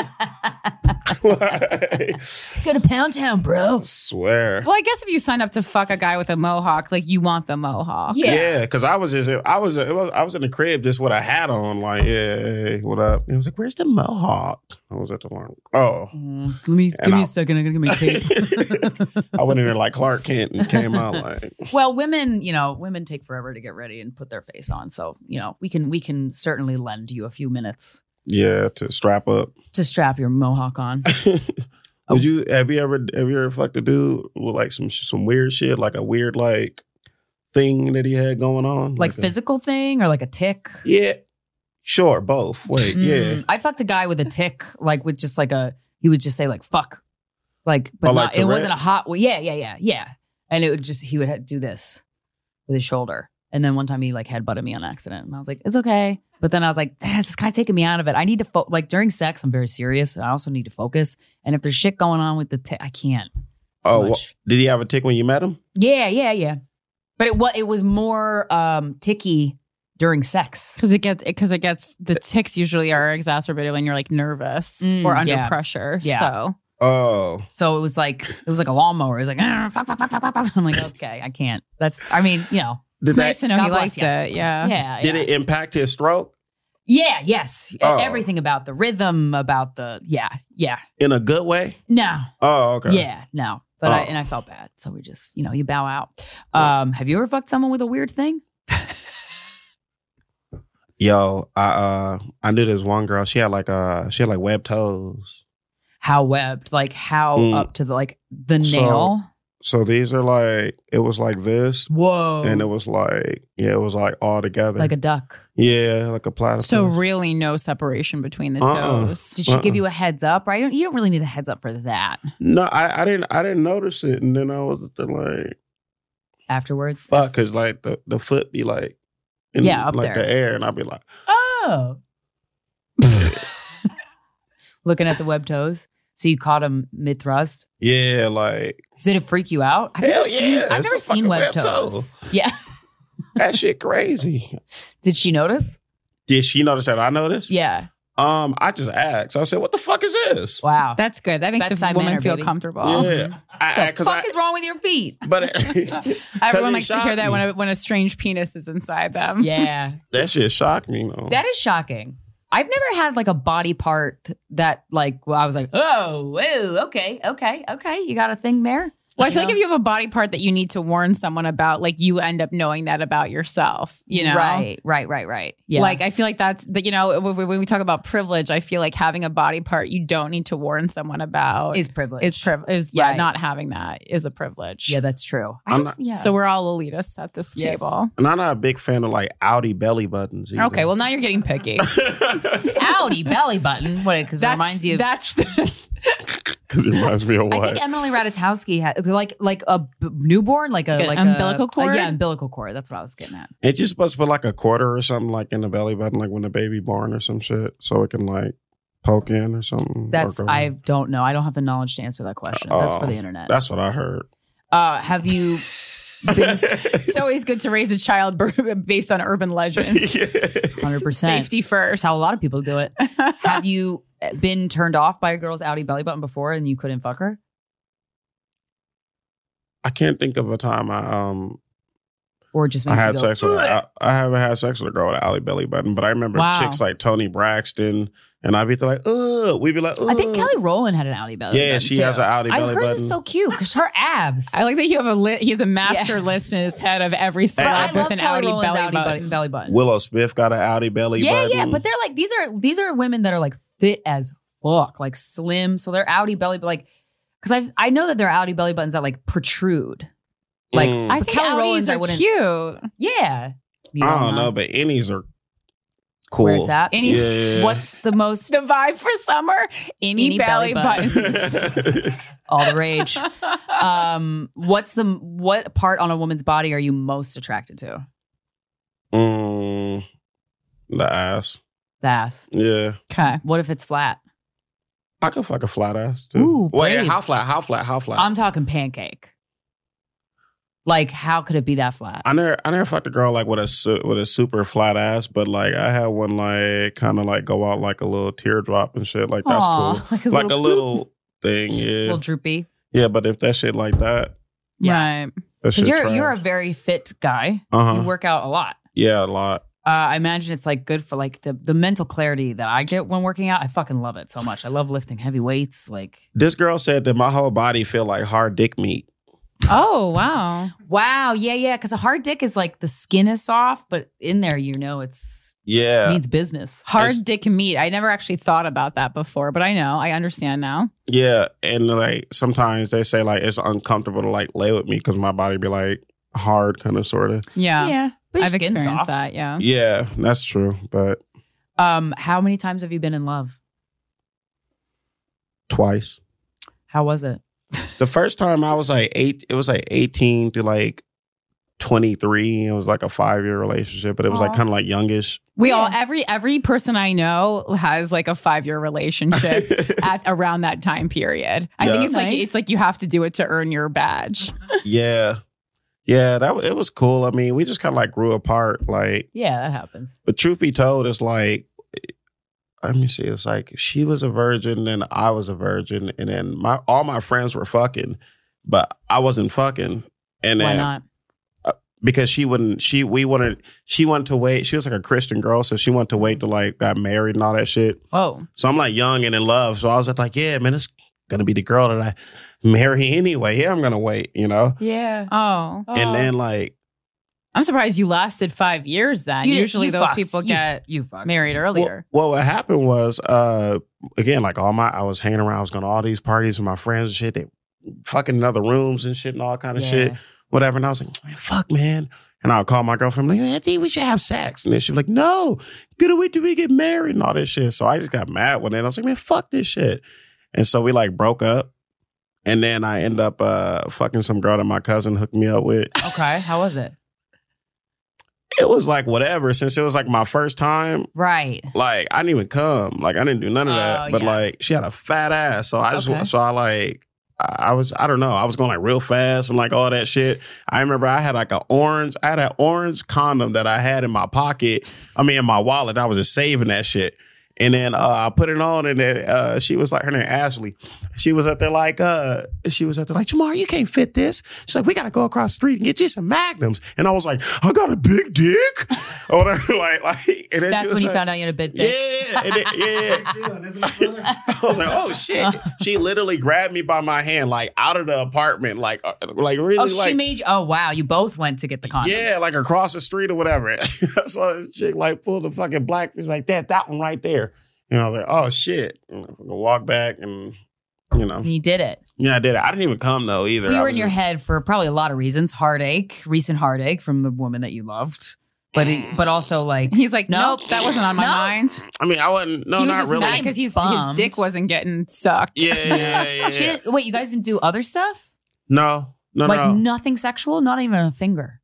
Let's go to Pound Town, bro. Swear. Well, I guess if you sign up to fuck a guy with a mohawk, like you want the mohawk. Yeah, because I was just I was, it was I was in the crib just with a hat on, like, yeah, hey, what up? He was like, "Where's the mohawk?" I was at the alarm. Oh, Mm, let me And give me I- a second. I'm gonna get my tape. I went in there like Clark Kent and came out like, Well, women, you know, women take forever to get ready and put their face on. So, you know, we can we can certainly lend you a few minutes yeah, to strap up. to strap your mohawk on. Would you have you ever have you ever fucked a dude with like some some weird shit, like a weird like thing that he had going on, Like a- physical thing or like a tick? Yeah, sure, both. Wait, Mm, yeah. I fucked a guy with a tick, like with just like a, he would just say like, fuck. Like, but Oh, like not, it Tourette? wasn't a hot, well, yeah, yeah, yeah, yeah. And it would just, he would ha- do this with his shoulder. And then one time he like headbutted me on accident. And I was like, it's okay. But then I was like, "Damn, this is kind of taking me out of it. I need to, fo-. like during sex, I'm very serious. I also need to focus. And if there's shit going on with the tick, I can't. Oh, much. wha- did he have a tick when you met him? Yeah, yeah, yeah. But it was, it was more um, ticky during sex. Because it gets because it gets the tics usually are exacerbated when you're like nervous Mm, or under yeah. pressure. Yeah. So Oh, So it was like, it was like a lawnmower. It was like, "Ah, fuck, fuck, fuck, fuck, fuck, fuck." I'm like, okay, I can't. That's, I mean, you know. did it's that nice to know God he bless liked ya. it. Yeah. Yeah. did yeah. it impact his stroke Yeah, yes. Oh. Everything about the rhythm, about the, yeah, yeah. in a good way? No. Oh, okay. Yeah, no. But I, Oh. and I felt bad. So we just, you know, you bow out. Um, have you ever fucked someone with a weird thing? Yo, I uh I knew this one girl. She had like uh she had like webbed toes. How webbed? Like how Mm. up to the, like the So- nail? So these are like it was like this, Whoa. and it was like yeah, it was like all together. like a duck. yeah, like a platypus. So really no separation between the Uh-uh. toes. Did she Uh-uh. give you a heads up? Right? You don't, you don't really need a heads up for that no, I, I didn't I didn't notice it, and then I was like afterwards. fuck, because like the, the foot be like in Yeah, up like there. the air, and I'd be like Oh. Looking at the web toes. So you caught him mid thrust. yeah, like Did it freak you out? I've Hell never seen, yeah, I've it's never a seen fucking web web toes. Yeah. that shit crazy. Did she notice? Did she notice that I noticed? Yeah. Um, I just asked. I said, "What the fuck is this?" Wow. That's good. That makes Bedside a woman manner, feel baby. comfortable. Yeah, I, the because fuck I, is wrong with your feet? but Everyone it likes to hear shocked that me. when a, when a strange penis is inside them. Yeah. that shit shocked me. Though. That is shocking. I've never had like a body part that like, well, I was like, oh, whoa, okay, okay, okay. You got a thing there? Well, I feel You like if you have a body part that you need to warn someone about, like you end up knowing that about yourself, you know? Right, right, right, right. Yeah. Like I feel like that's that. You know, when when we talk about privilege, I feel like having a body part you don't need to warn someone about is privilege. is priv- is yeah, Right. not having that is a privilege. Yeah, that's true. I'm I- not- yeah. So we're all elitists at this Yes. table. And I'm not a big fan of like Audi belly buttons. Either. Okay, well now you're getting picky. Audi belly button. What? Because it That's reminds you of. that's the, because it reminds me of I what. think Emily Ratajkowski had like like a b- newborn, like a Like an like umbilical a, cord? uh, yeah, umbilical cord. That's what I was getting at. Ain't you supposed to put like a quarter or something like in the belly button, like when the baby born or some shit, so it can like poke in or something? That's or go- I don't know. I don't have the knowledge to answer that question. That's for Oh, the internet. That's what I heard. Uh, have you been it's always good to raise a child bur- based on urban legends. hundred percent? Safety first. That's how a lot of people do it. Have you been turned off by a girl's Audi belly button before and you couldn't fuck her? I can't think of a time I um Or it just I makes had you go, sex with "Ugh." a, I haven't had sex with a girl with an Ally belly button, but I remember Wow. chicks like Tony Braxton, and I'd be like, ugh, we'd be like, ugh. I think Kelly Rowland had an Audi belly Yeah, button. she too. has an Audi I, belly hers button. is so cute because her abs. I like that you have a li- he has a master Yeah. list in his head of every But I celeb love with an Kelly Audi Rowland's belly Audi button. button. belly button. Willow Smith got an Audi belly yeah, button. yeah, but they're like these are these are women that are like fit as fuck, like slim. So they're Audi belly, but like because I I know that they're Audi belly buttons that like protrude. Like Mm. I but think Kelly Audis Rowland's, I are wouldn't- cute. Yeah, You I don't know know, but innies are cool. where it's at. Any- Yeah. What's the most The vibe for summer, any, Any belly, belly buttons. all the rage? Um, what's the what part on a woman's body are you most attracted to? mm, the ass. The ass. Yeah. Okay. What if it's flat? I could fuck a flat ass too. Ooh, Wait, brave. how flat? How flat? How flat? I'm talking pancake. Like, how could it be that flat? I never, I never fucked a girl like with a su- with a super flat ass, but like I had one like kind of like go out like a little teardrop and shit. Like that's Aw, cool, like a like little a little thing, A yeah, little droopy. yeah. But if that shit like that, Right. that Because shit you're trash. you're a very fit guy. uh-huh. You work out a lot. yeah, a lot. Uh, I imagine it's like good for like the the mental clarity that I get when working out. I fucking love it so much. I love lifting heavy weights. Like, This girl said that my whole body feel like hard dick meat. Oh, wow. wow, yeah, yeah. Because a hard dick is like the skin is soft, but in there, you know, it's Yeah, it means business. Hard It's- dick meat. I never actually thought about that before, but I know. I understand now. yeah, and like sometimes they say like it's uncomfortable to like lay with me because my body be like hard, kind of, sort of. Yeah. Yeah, but your I've skin's experienced soft. that. Yeah. Yeah, that's true. But Um, how many times have you been in love? twice. How was it? The first time I was like eight, it was like eighteen to like twenty-three. It was like a five year relationship, but it was like Aw. kind of like youngish. We Yeah. all every every person I know has like a five year relationship at around that time period. I Yeah. think it's like Nice. it's like you have to do it to earn your badge. Yeah. Yeah, that wa- it was cool. I mean, we just kind of like grew apart. Like, Yeah, that happens. but truth be told, it's like, let me see. It's like she was a virgin, and I was a virgin, and then my all my friends were fucking, but I wasn't fucking. And Why then not? because she wouldn't, she we wanted, she wanted to wait. She was like a Christian girl, so she wanted to wait to like got married and all that shit. Whoa. So I'm like young and in love. So I was like, yeah, man, it's gonna be the girl that I marry anyway. Yeah, I'm gonna wait, you know. Yeah. Oh. And then like, I'm surprised you lasted five years then. You- Usually you those fucked. people You- get you fucked. married well, earlier. well, what happened was, uh, again, like all my, I was hanging around, I was going to all these parties with my friends and shit. They fucking in other rooms and shit and all kind of Yeah. shit, whatever. And I was like, man, fuck, man. And I'll call my girlfriend, like, I think we should have sex. And then she'd be like, no, gotta wait till we get married and all this shit. So I just got mad one day. And I was like, man, fuck this shit. And so we like broke up. And then I end up uh, fucking some girl that my cousin hooked me up with. Okay. How was it? It was like whatever, since it was like my first time. Right. Like I didn't even come. Like I didn't do none of that. Oh, but yeah. like she had a fat ass. So I just Okay. so I like I I was I don't know. I was going like real fast and like all that shit. I remember I had like an orange, I had an orange condom that I had in my pocket. I mean in my wallet. I was just saving that shit. And then uh, I put it on, and then uh, she was like, her name Ashley. She was up there like, uh, she was up there like, Jamar, you can't fit this. She's like, we got to go across the street and get you some Magnums. And I was like, I got a big dick, or whatever. Like, like. And then That's she was when you like, found out you had a big dick. yeah, and then, yeah. I was like, oh shit. She literally grabbed me by my hand, like out of the apartment, like, uh, like really, Oh, she like, made you. Oh, wow. You both went to get the condoms. yeah, like across the street or whatever. I saw this chick like pull the fucking black. She's like, that, that one right there. And I was like, oh shit. And I walk back and, you know, And you did it. yeah, I did it. I didn't even come though either. You I were was in your just- head for probably a lot of reasons. Heartache, recent heartache from the woman that you loved. But it, but also like, He's like, No. nope, that wasn't on my No. mind. I mean, I wasn't, no, he was not just really. mad because his Bummed. dick wasn't getting sucked. Yeah, yeah, yeah, yeah. she yeah. didn't, wait, you guys didn't do other stuff? No, no, like no. nothing sexual? Not even a finger.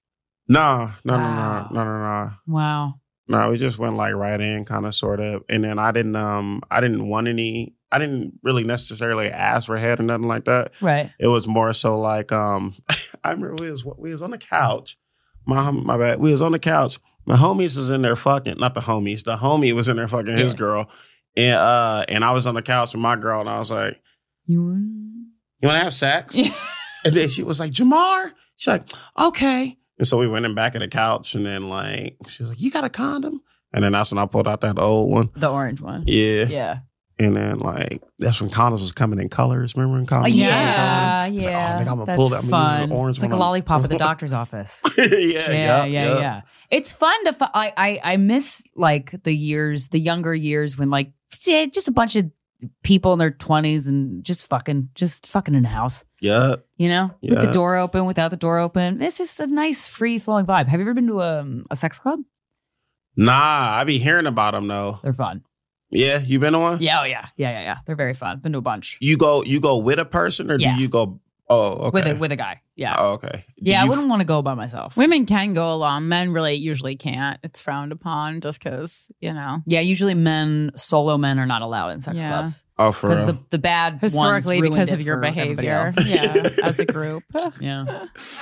No, no, Wow. no, no, no, no, no. Wow. No, we just went like right in, kind of, sort of, and then I didn't, um, I didn't want any. I didn't really necessarily ask for head or nothing like that. Right. It was more so like, um, I remember we was we was on the couch. My hom- my bad. We was on the couch. My homies was in there fucking. Not the homies. The homie was in there fucking his Yeah. girl, and uh, and I was on the couch with my girl, and I was like, You "You want to have sex?" And then she was like, "Jamar." She's like, "Okay." And so we went in back of the couch, and then like she was like, "You got a condom?" And then that's when I pulled out that old one. The orange one. Yeah. Yeah. And then like that's when condoms was coming in colors. Remember when condoms? Oh, was yeah. coming in Yeah. colors? It's like, oh, nigga, I'm gonna That's pull that. I'm gonna use fun. this orange It's like a one. lollipop at the doctor's office. yeah, Yeah, yeah, yeah, yeah, It's fun to. Fu- I, I, I miss like the years, the younger years when like yeah, just a bunch of people in their twenties and just fucking, just fucking in the house. Yeah. You know, with the Yeah. door open, without the door open. It's just a nice, free flowing vibe. Have you ever been to a, a sex club? Nah, I be hearing about them though. They're fun. Yeah, you been to one? Yeah, oh yeah, yeah, yeah, yeah. They're very fun. Been to a bunch You go, you go with a person, or Yeah. do you go? Oh, okay. with a with a guy. Yeah, Oh, okay. Do yeah. I you- wouldn't want to go by myself. Women can go along. Men really usually can't. It's frowned upon just because, you know. Yeah, usually men, solo men, are not allowed in sex Yeah. clubs Oh, for because real. the the bad ones Historically, ruined because it of your for everybody behavior. else. Yeah, as a group. Yeah.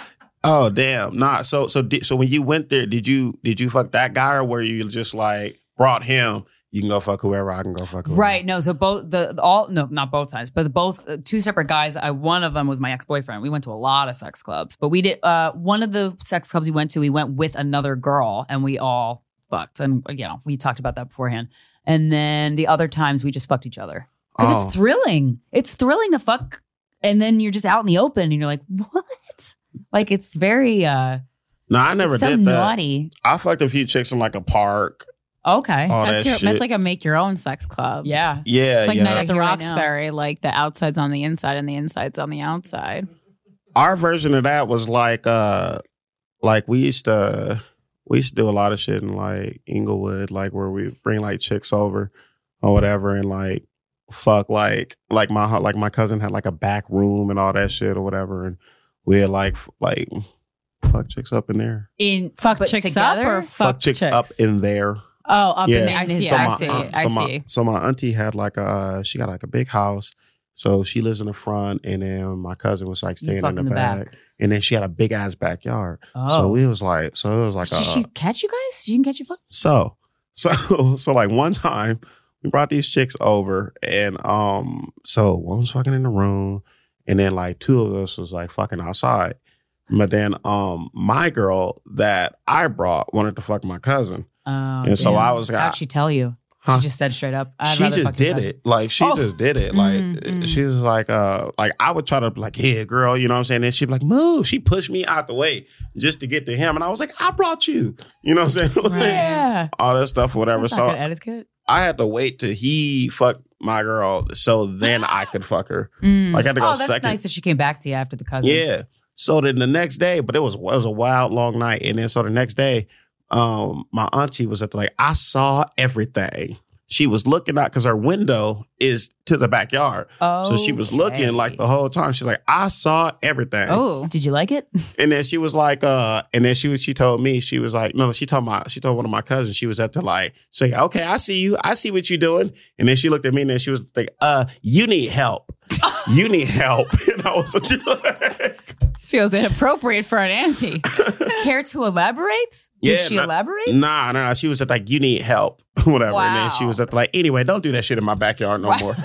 Oh damn! Nah. So so di- so when you went there, did you did you fuck that guy or were you just like brought him? You can go fuck whoever. I can go fuck whoever. Right. No. So both the all no not both sides, but both uh, two separate guys. I one of them was my ex boyfriend. We went to a lot of sex clubs, but we did uh one of the sex clubs we went to. We went with another girl, and we all fucked. And you know we talked about that beforehand. And then the other times we just fucked each other because Oh. it's thrilling. It's thrilling to fuck, and then you're just out in the open, and you're like, what? Like it's very uh, No, I never it's so did that. naughty. I fucked a few chicks in like a park. Okay. All That's, that your, shit. that's like a make your own sex club. Yeah. yeah, It's like yeah. Night at the Here right now. Roxbury, like the outside's on the inside and the inside's on the outside. Our version of that was like uh like we used to we used to do a lot of shit in like Inglewood, like where we bring like chicks over or whatever and like fuck like like my like my cousin had like a back room and all that shit or whatever and we had like f- like fuck chicks up in there. In Fuck but chicks together? up or fuck, Fuck chicks, up in there. Oh, up Yeah. in there. I see. So I my see. aunt- I so my, see. So my auntie had like a uh, she got like a big house. So she lives in the front and then my cousin was like You staying fuck in the, in the back. back. And then she had a big ass backyard. Oh. So we was like so it was like Did a she catch you guys? She didn't catch you fuck? So, so, so like one time we brought these chicks over and, um, so one was fucking in the room and then like two of us was like fucking outside. But then, um, my girl that I brought wanted to fuck my cousin. Oh, And so damn. I was like, How'd she tell you? Huh? She just said straight up. I'd She rather just fuck your did cousin. it. Like she Oh. just did it. Like Mm, mm. she was like, uh, like I would try to be like, yeah, girl, you know what I'm saying? And she'd be like, move. She pushed me out the way just to get to him. And I was like, I brought you. You know what I'm saying? Like, Yeah. all that stuff, whatever. That's so not good etiquette. I had to wait till he fucked my girl so then I could fuck her. Mm. Like I had to go Oh, that's second. nice that she came back to you after the cousin. Yeah. So then the next day, but it was it was a wild long night. And then so the next day, um, my auntie was at the like, I saw everything. She was looking out because her window is to the backyard. So she was looking like the whole time. She's like, I saw everything. Oh. Did you like it? And then she was like, uh, and then she was, she told me, she was like, no, she told my, she told one of my cousins, she was at the like, say, okay, I see you. I see what you're doing. And then she looked at me and then she was like, uh, you need help. You need help. And I was like, Feels inappropriate for an auntie. Care to elaborate? Did Yeah, she nah- elaborate? nah, nah, nah. She was at like, you need help. Whatever. And then she Wow. was at like, anyway, don't do that shit in my backyard no more.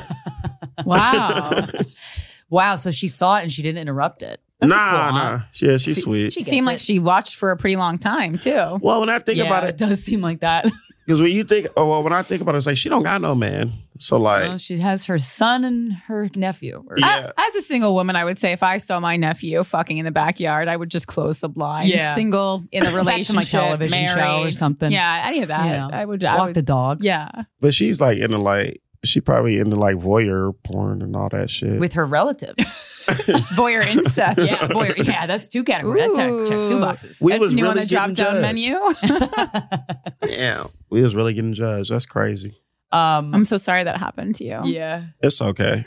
Wow. Wow. So she saw it and she didn't interrupt it. Nah, That's a cool aunt. nah. Yeah, she's sweet. she gets Seemed it. like she watched for a pretty long time, too. well, when I think yeah, about it it, does seem like that. because when you think, oh, well, when I think about it, it's like she don't got no man. So like, Well, she has her son and her nephew. Or- yeah. As a single woman, I would say if I saw my nephew fucking in the backyard, I would just close the blinds. Yeah. Single, in a Back to relationship, my television show married. or something. Yeah, any of that. You know, I would. I Walk would the dog yeah. But she's like into like, she probably into like voyeur porn and all that shit. with her relatives. Voyeur incest. yeah, boy, yeah, that's two categories. That check- checks two Ooh. boxes. We That's was new on really the drop getting down judged. menu. Damn, we was really getting judged. That's crazy. Um, I'm so sorry that happened to you. yeah. It's okay.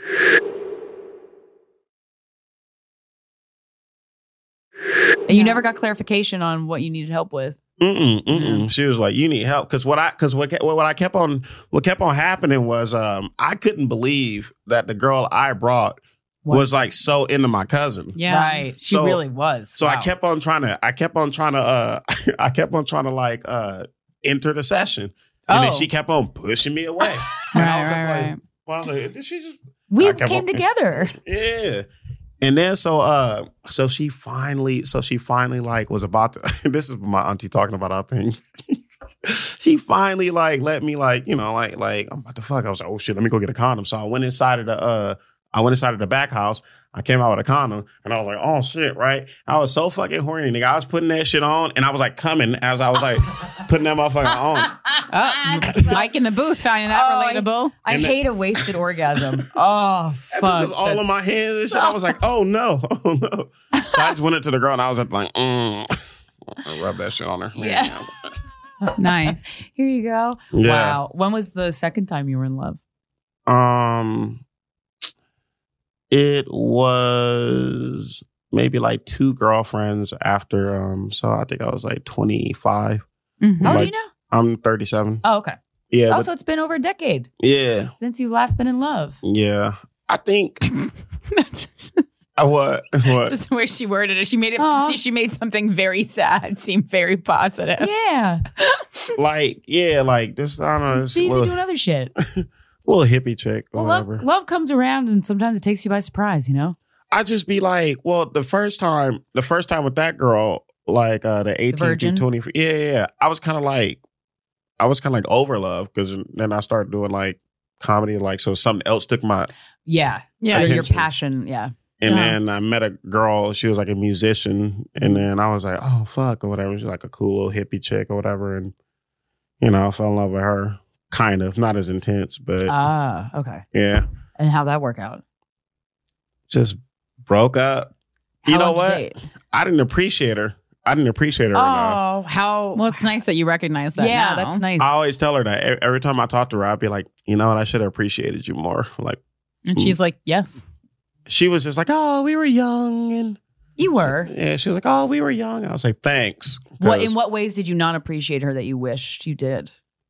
And you never got clarification on what you needed help with. Mm-mm, mm-mm. She was like, "You need help," because what I because what ke- what I kept on what kept on happening was um I couldn't believe that the girl I brought What? was like so into my cousin. Yeah. Right. She So- really was. So I Wow. kept on trying to I kept on trying to uh I kept on trying to like uh enter the session, and then Oh. she kept on pushing me away. And I Right, was right, like, right. well, did she just We I kept came on- together. Yeah. And then so uh so she finally so she finally like was about to this is my auntie talking about our thing. She finally like let me like, you know, like like I'm about to fuck. I was like, oh shit, let me go get a condom. So I went inside of the uh I went inside of the back house. I came out with a condom and I was like, oh shit, right? I was so fucking horny, nigga. I was putting that shit on and I was like coming as I was like putting that motherfucker on. Oh, Mike in the booth finding that Oh, I- relatable. I And hate a wasted orgasm. Oh, And fuck. it was all That in my hands and shit. I was like, oh no, oh no. So I just went into the girl and I was like, mm. I rubbed that shit on her. Yeah. Nice. Here you go. Yeah. Wow. When was the second time you were in love? Um, it was maybe like two girlfriends after. Um, so I think I was like twenty-five. Mhm. How old are Like- you now? I'm thirty-seven. Oh, okay. Yeah, Oh, but- so it's been over a decade yeah, since you've last been in love. yeah. I think Uh, what? What? That's the way she worded it. She made it. Aw. She made something very sad seem very positive. Yeah. Like, yeah, like this. I don't know. This It's easy little, doing other shit. little hippie chick or Well, love, whatever. love comes around and sometimes it takes you by surprise, you know? I just be like, well, the first time, the first time with that girl, like uh, the eighteen virgin? through twenty, yeah, yeah, yeah. I was kind of like, I was kind of like over love because then I started doing like comedy, like so something else took my, Yeah. Yeah. Your, your Attention. passion. Yeah. and Uh-huh. then I met a girl. She was like a musician, and then I was like, oh fuck or whatever. She's like a cool little hippie chick or whatever, and you know, I fell in love with her. Kind of, not as intense, but Ah, okay. yeah, And how'd that work out? just broke up. How you know long what? did you date? I didn't appreciate her. I didn't appreciate her enough. Oh, how? Well, it's nice that you recognize that. yeah, now. that's nice. I always tell her that E- every time I talk to her, I'd be like, you know what? I should have appreciated you more. Like, And she's like, yes. she was just like, oh, we were young. And You were. yeah, she was like, oh, we were young. I was like, thanks. What? 'Cause In what ways did you not appreciate her that you wished you did?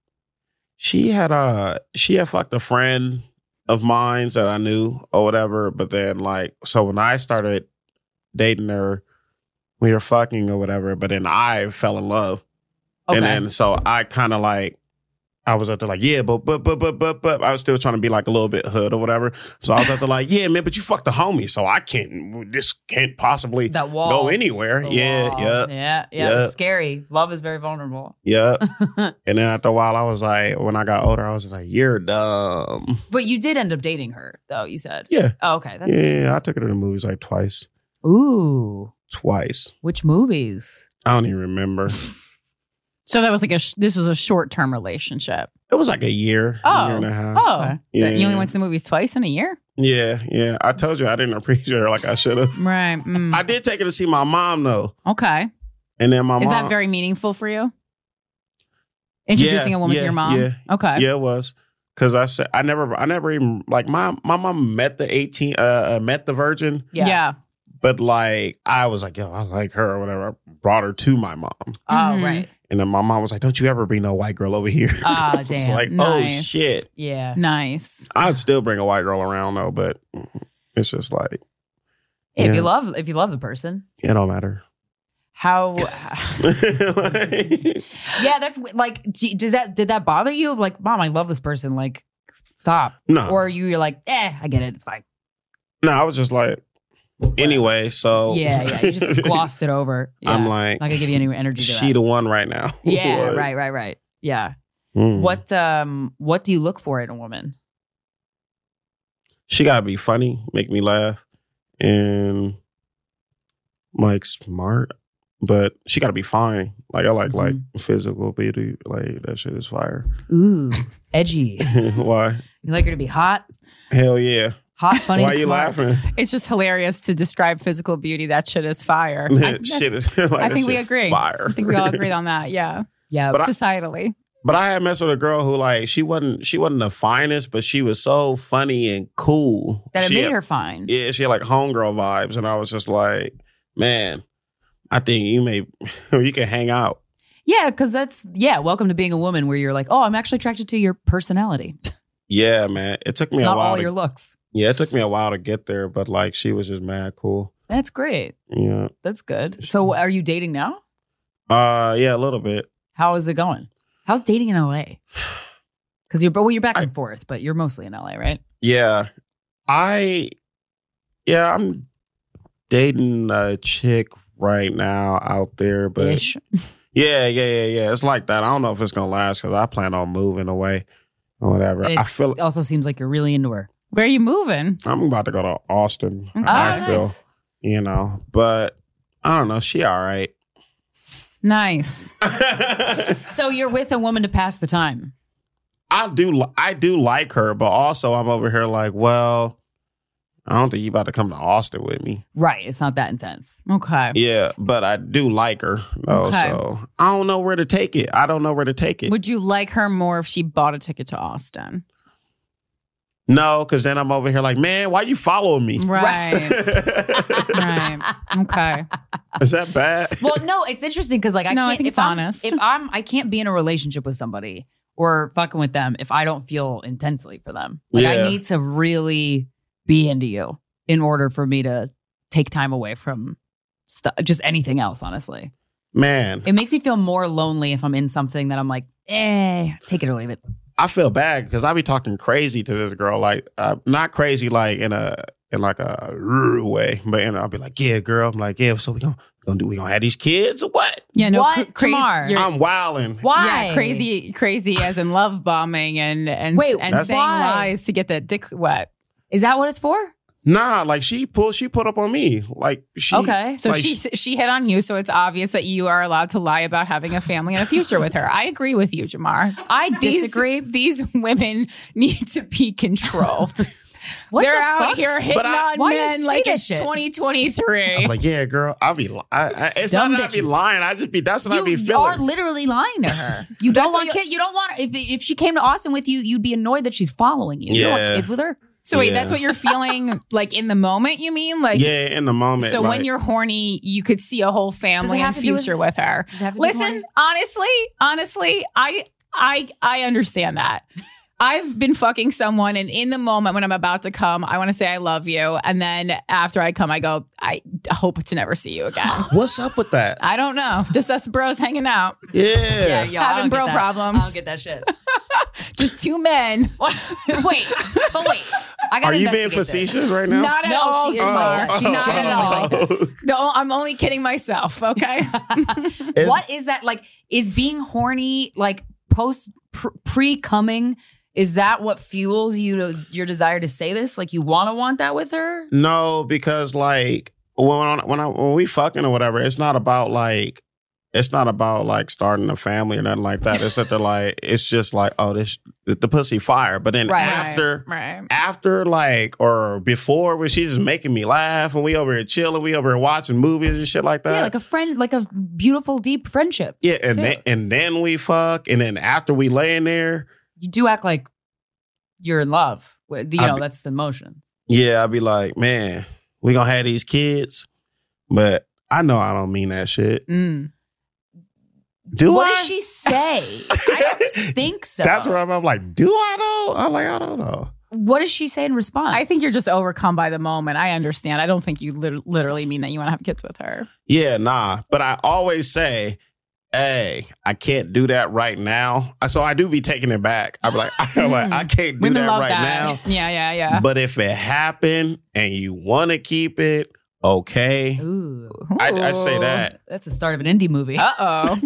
She had, uh, she had fucked a friend of mine that I knew or whatever. But then, like, so when I started dating her, we were fucking or whatever. But then I fell in love. Okay. And then, so I kind of like, I was up there like, yeah, but, but, but, but, but, but, I was still trying to be like a little bit hood or whatever. So I was up there like, yeah, man, but you fucked the homie. So I can't, this can't possibly That wall. go anywhere. The Yeah, wall. yeah, Yeah. Yeah. yeah. It's scary. Love is very vulnerable. yeah. And then after a while, I was like, when I got older, I was like, you're dumb. But you did end up dating her, though, you said. Yeah. Oh, okay. That's Yeah, I nice. took her to the movies like twice. Ooh. Twice. Which movies? I don't even remember. So that was like a. Sh- this was a short term relationship. It was like a year, a Oh. year and a half. Oh, Okay. Yeah. You only went to the movies twice in a year. Yeah, yeah. I told you I didn't appreciate her like I should have. Right. Mm. I did take her to see my mom though. Okay. And then my Is mom. that very meaningful for you? Introducing Yeah, a woman yeah, to your mom. yeah. Okay. Yeah, it was. Cause I said I never, I never even like my my mom met the eighteen, uh, uh, met the virgin, Yeah. Yeah. but like I was like, yo, I like her or whatever. I brought her to my mom, Oh, Mhm. right. and then my mom was like, "Don't you ever bring no white girl over here." Ah, It's damn. like, oh Nice. shit. Yeah. Nice. I'd still bring a white girl around though, but it's just like If Yeah. you love, if you love the person, it don't matter. how? Like- Yeah, that's like. gee, Does that did that bother you? Of like, mom, I love this person. Like, stop. no, Or you, you're like, eh, I get it. It's fine. no, I was just like, anyway. So Yeah, yeah. You just glossed it over. Yeah. I'm like, not gonna give you any energy. To she that. the one right now. Yeah. Like, Right. Right. Right. Yeah. mm. What um What do you look for in a woman? She gotta be funny, make me laugh, and like smart. But she gotta be fine. Like I like like Mm-hmm. physical beauty. Like that shit is fire. Ooh, edgy. Why? You like her to be hot, Hell yeah. hot, funny. Why are you smart. laughing? It's just hilarious to describe physical beauty. That shit is fire. That I, shit is like, I that think we shit agree. Fire. I think we all agreed on that. Yeah. Yeah, But I- Societally. But I had messed with a girl who like she wasn't she wasn't the finest, but she was so funny and cool. that it she made had, her fine. Yeah, she had like homegirl vibes, and I was just like, man, I think you may you can hang out. Yeah, because that's yeah. Welcome to being a woman, where you're like, oh, I'm actually attracted to your personality. It's Yeah, man. It took me a not while. all To, your looks. yeah, it took me a while to get there, but like she was just mad cool. That's great. Yeah. That's good. So, are you dating now? Uh yeah, a little bit. How is it going? How's dating in L A? Because you're, well, you're back and forth, but you're mostly in L A, right? Yeah. I yeah, I'm dating a chick right now out there, but Ish. yeah, yeah, yeah, yeah. It's like that. I don't know if it's gonna last because I plan on moving away or whatever. And I it's- feel it also seems like you're really into her. Where are you moving? I'm about to go to Austin. Okay. I Oh, feel, nice. you know, but I don't know. She all right. Nice. So you're with a woman to pass the time. I do, li- I do like her, but also I'm over here like, well, I don't think you about to come to Austin with me. Right. It's not that intense. Okay. Yeah, but I do like her. though, Okay. So I don't know where to take it. I don't know where to take it. Would you like her more if she bought a ticket to Austin? No, because then I'm over here like, man, why you following me? Right. Right. Okay. Is that bad? Well, no, it's interesting because like I No, can't. I think if it's I'm, honest. If I'm, I can't be in a relationship with somebody or fucking with them if I don't feel intensely for them. Like Yeah. I need to really be into you in order for me to take time away from stuff, just anything else, honestly. Man, It makes me feel more lonely if I'm in something that I'm like, eh, take it or leave it. I feel bad because I be talking crazy to this girl, like uh, not crazy like in a in like a way, but you know, I'll be like, yeah, girl. I'm like, yeah, so we gonna, gonna do? We gonna have these kids or what? Yeah, no, What, cra- Tamar? you're- I'm wilding. Why? Yeah, crazy, crazy as in love bombing and and Wait, and that's- saying why? lies to get the dick wet. Is that what it's for? Nah, like she pulled, she put up on me. Like she, Okay. So like, she she hit on you, so it's obvious that you are allowed to lie about having a family and a future with her. I agree with you, Jamar. I These- disagree. These women need to be controlled. What They're the out fuck? here hitting But I- on Why you men say like that it's shit? twenty twenty-three. I'm like, yeah, girl. I'll be. Li- I, I, it's Dumb not that I be bitches. lying. I just be. That's what I be You feeling. are literally lying to her. You That's don't what want kids. You don't want. If if she came to Austin with you, you'd be annoyed that she's following you. You don't want Yeah. kids with her. So wait, Yeah. that's what you're feeling like in the moment, you mean? Like yeah, in the moment. so like, when you're horny, you could see a whole family have and to do with- future with, her. Does it have to do with Listen, horny? honestly, honestly, I I I understand that. I've been fucking someone, and in the moment when I'm about to come, I want to say I love you, and then after I come, I go, I hope to never see you again. what's up with that? I don't know, just us bros hanging out, Yeah. yo, I having don't get bro that. problems. I don't get that shit. just two men. wait, but wait. I gotta Are you being investigate this. facetious right now? Not at No, all. she is Jamar. like that. She's Not at genuinely all. like No, I'm only kidding myself. Okay. Is- What is that like? Is being horny like post pr- pre coming? Is that what fuels you to your desire to say this? Like you want to want that with her? No, because like when when I when we fucking or whatever, it's not about like it's not about like starting a family or nothing like that. It's that the like it's just like oh this the, the pussy fire. But then Right. after Right. after like or before when she's just making me laugh and we over here chilling, we over here watching movies and shit like that. Yeah, like a friend, like a beautiful, deep friendship. yeah, and too. then and then we fuck, and then after we lay in there, You do act like you're in love. With- You I know, be- that's the motion. yeah, I'd be like, man, we gonna have these kids, but I know I don't mean that shit. Mm. Do What I? does she say? I don't think so. That's where I'm, I'm like, do I know? I'm like, I don't know. What does she say in response? I think you're just overcome by the moment. I understand. I don't think you lit- literally mean that you want to have kids with her. Yeah, nah. But I always say, hey, I can't do that right now. So I do be taking it back. I'm like, I'm like I can't do Women that love right that. now. Yeah, yeah, yeah. But if it happened and you want to keep it, okay. Ooh, I, I say that. that's the start of an indie movie. Uh oh.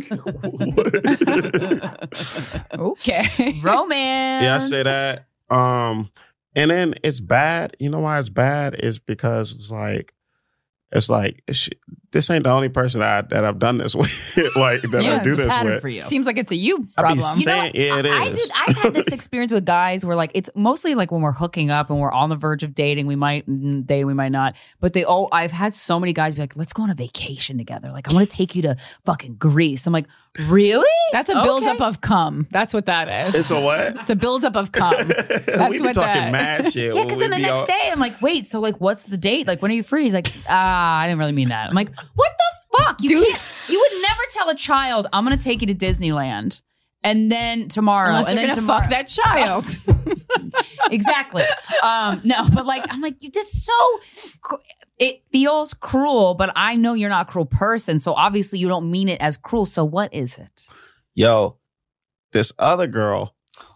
Okay. Romance. Yeah, I say that. Um, and then it's bad. You know why it's bad? Is because it's like, it's like it's, this ain't the only person I, that I've done this with. like that Yeah, I do it's a this pattern with. for you. Seems like it's a you I be problem. saying, You know what? yeah, it is. I, I did. I've had this experience with guys where, like, it's mostly like when we're hooking up and we're on the verge of dating. We might mm, date, we might not. But they oh, I've had so many guys be like, "Let's go on a vacation together. Like, I want to take you to fucking Greece." I'm like, really? That's a buildup of cum. That's what that is. It's a what? It's a buildup of cum. That's we be what talking that- mad shit. Yeah, when because we then the be next all- day, I'm like, wait, so like, what's the date? Like, when are you free? He's like, ah, I didn't really mean that. I'm like, what the fuck? You Dude. can't. You would never tell a child, I'm gonna take you to Disneyland, and then tomorrow, Unless and you're then gonna tomorrow. fuck that child. Exactly. Um, no, but like, I'm like, you did so. cr- It feels cruel, but I know you're not a cruel person, so obviously you don't mean it as cruel. So what is it? Yo, this other girl,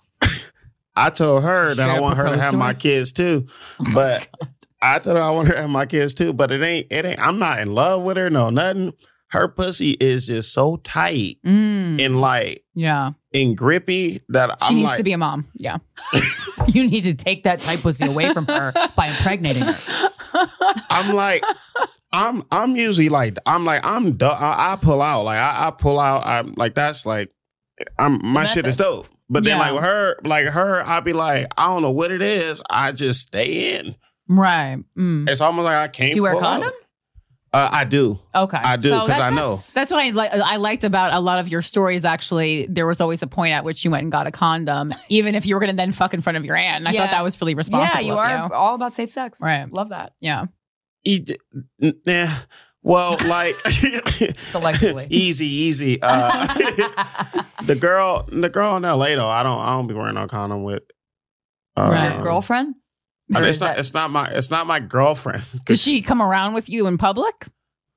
I told her that Should I I want her to propose have to my her? kids too, but I told her I want her to have my kids too. But it ain't. It ain't. I'm not in love with her. No, nothing. Her pussy is just so tight Mm, and like yeah. and grippy that She I'm needs like, to be a mom. Yeah. You need to take that type pussy away from her by impregnating her. I'm like, I'm I'm usually like, I'm like, I'm du- I, I pull out, like I, I pull out, I'm like that's like, I'm my shit is dope. But then Yeah. like with her, like her, I'd be like, I don't know what it is, I just stay in. Right. Mm. It's almost like I can't. Do you wear a pull out. condom? Uh, I do, Okay. I do, So because I that's- know. That's what I like. I liked about a lot of your stories. Actually, there was always a point at which you went and got a condom, even if you were going to then fuck in front of your aunt. And I Yeah. thought that was really responsible. Yeah, you of are all about safe sex. Right. Love that. Yeah. E- n- nah. Well, like Selectively. easy, easy. Uh, the girl, the girl in L A though, I don't, I don't be wearing no condom with. Uh, Right. Girlfriend? I mean, Or it's is not. that- It's not my. It's not my girlfriend. Does she come around with you in public?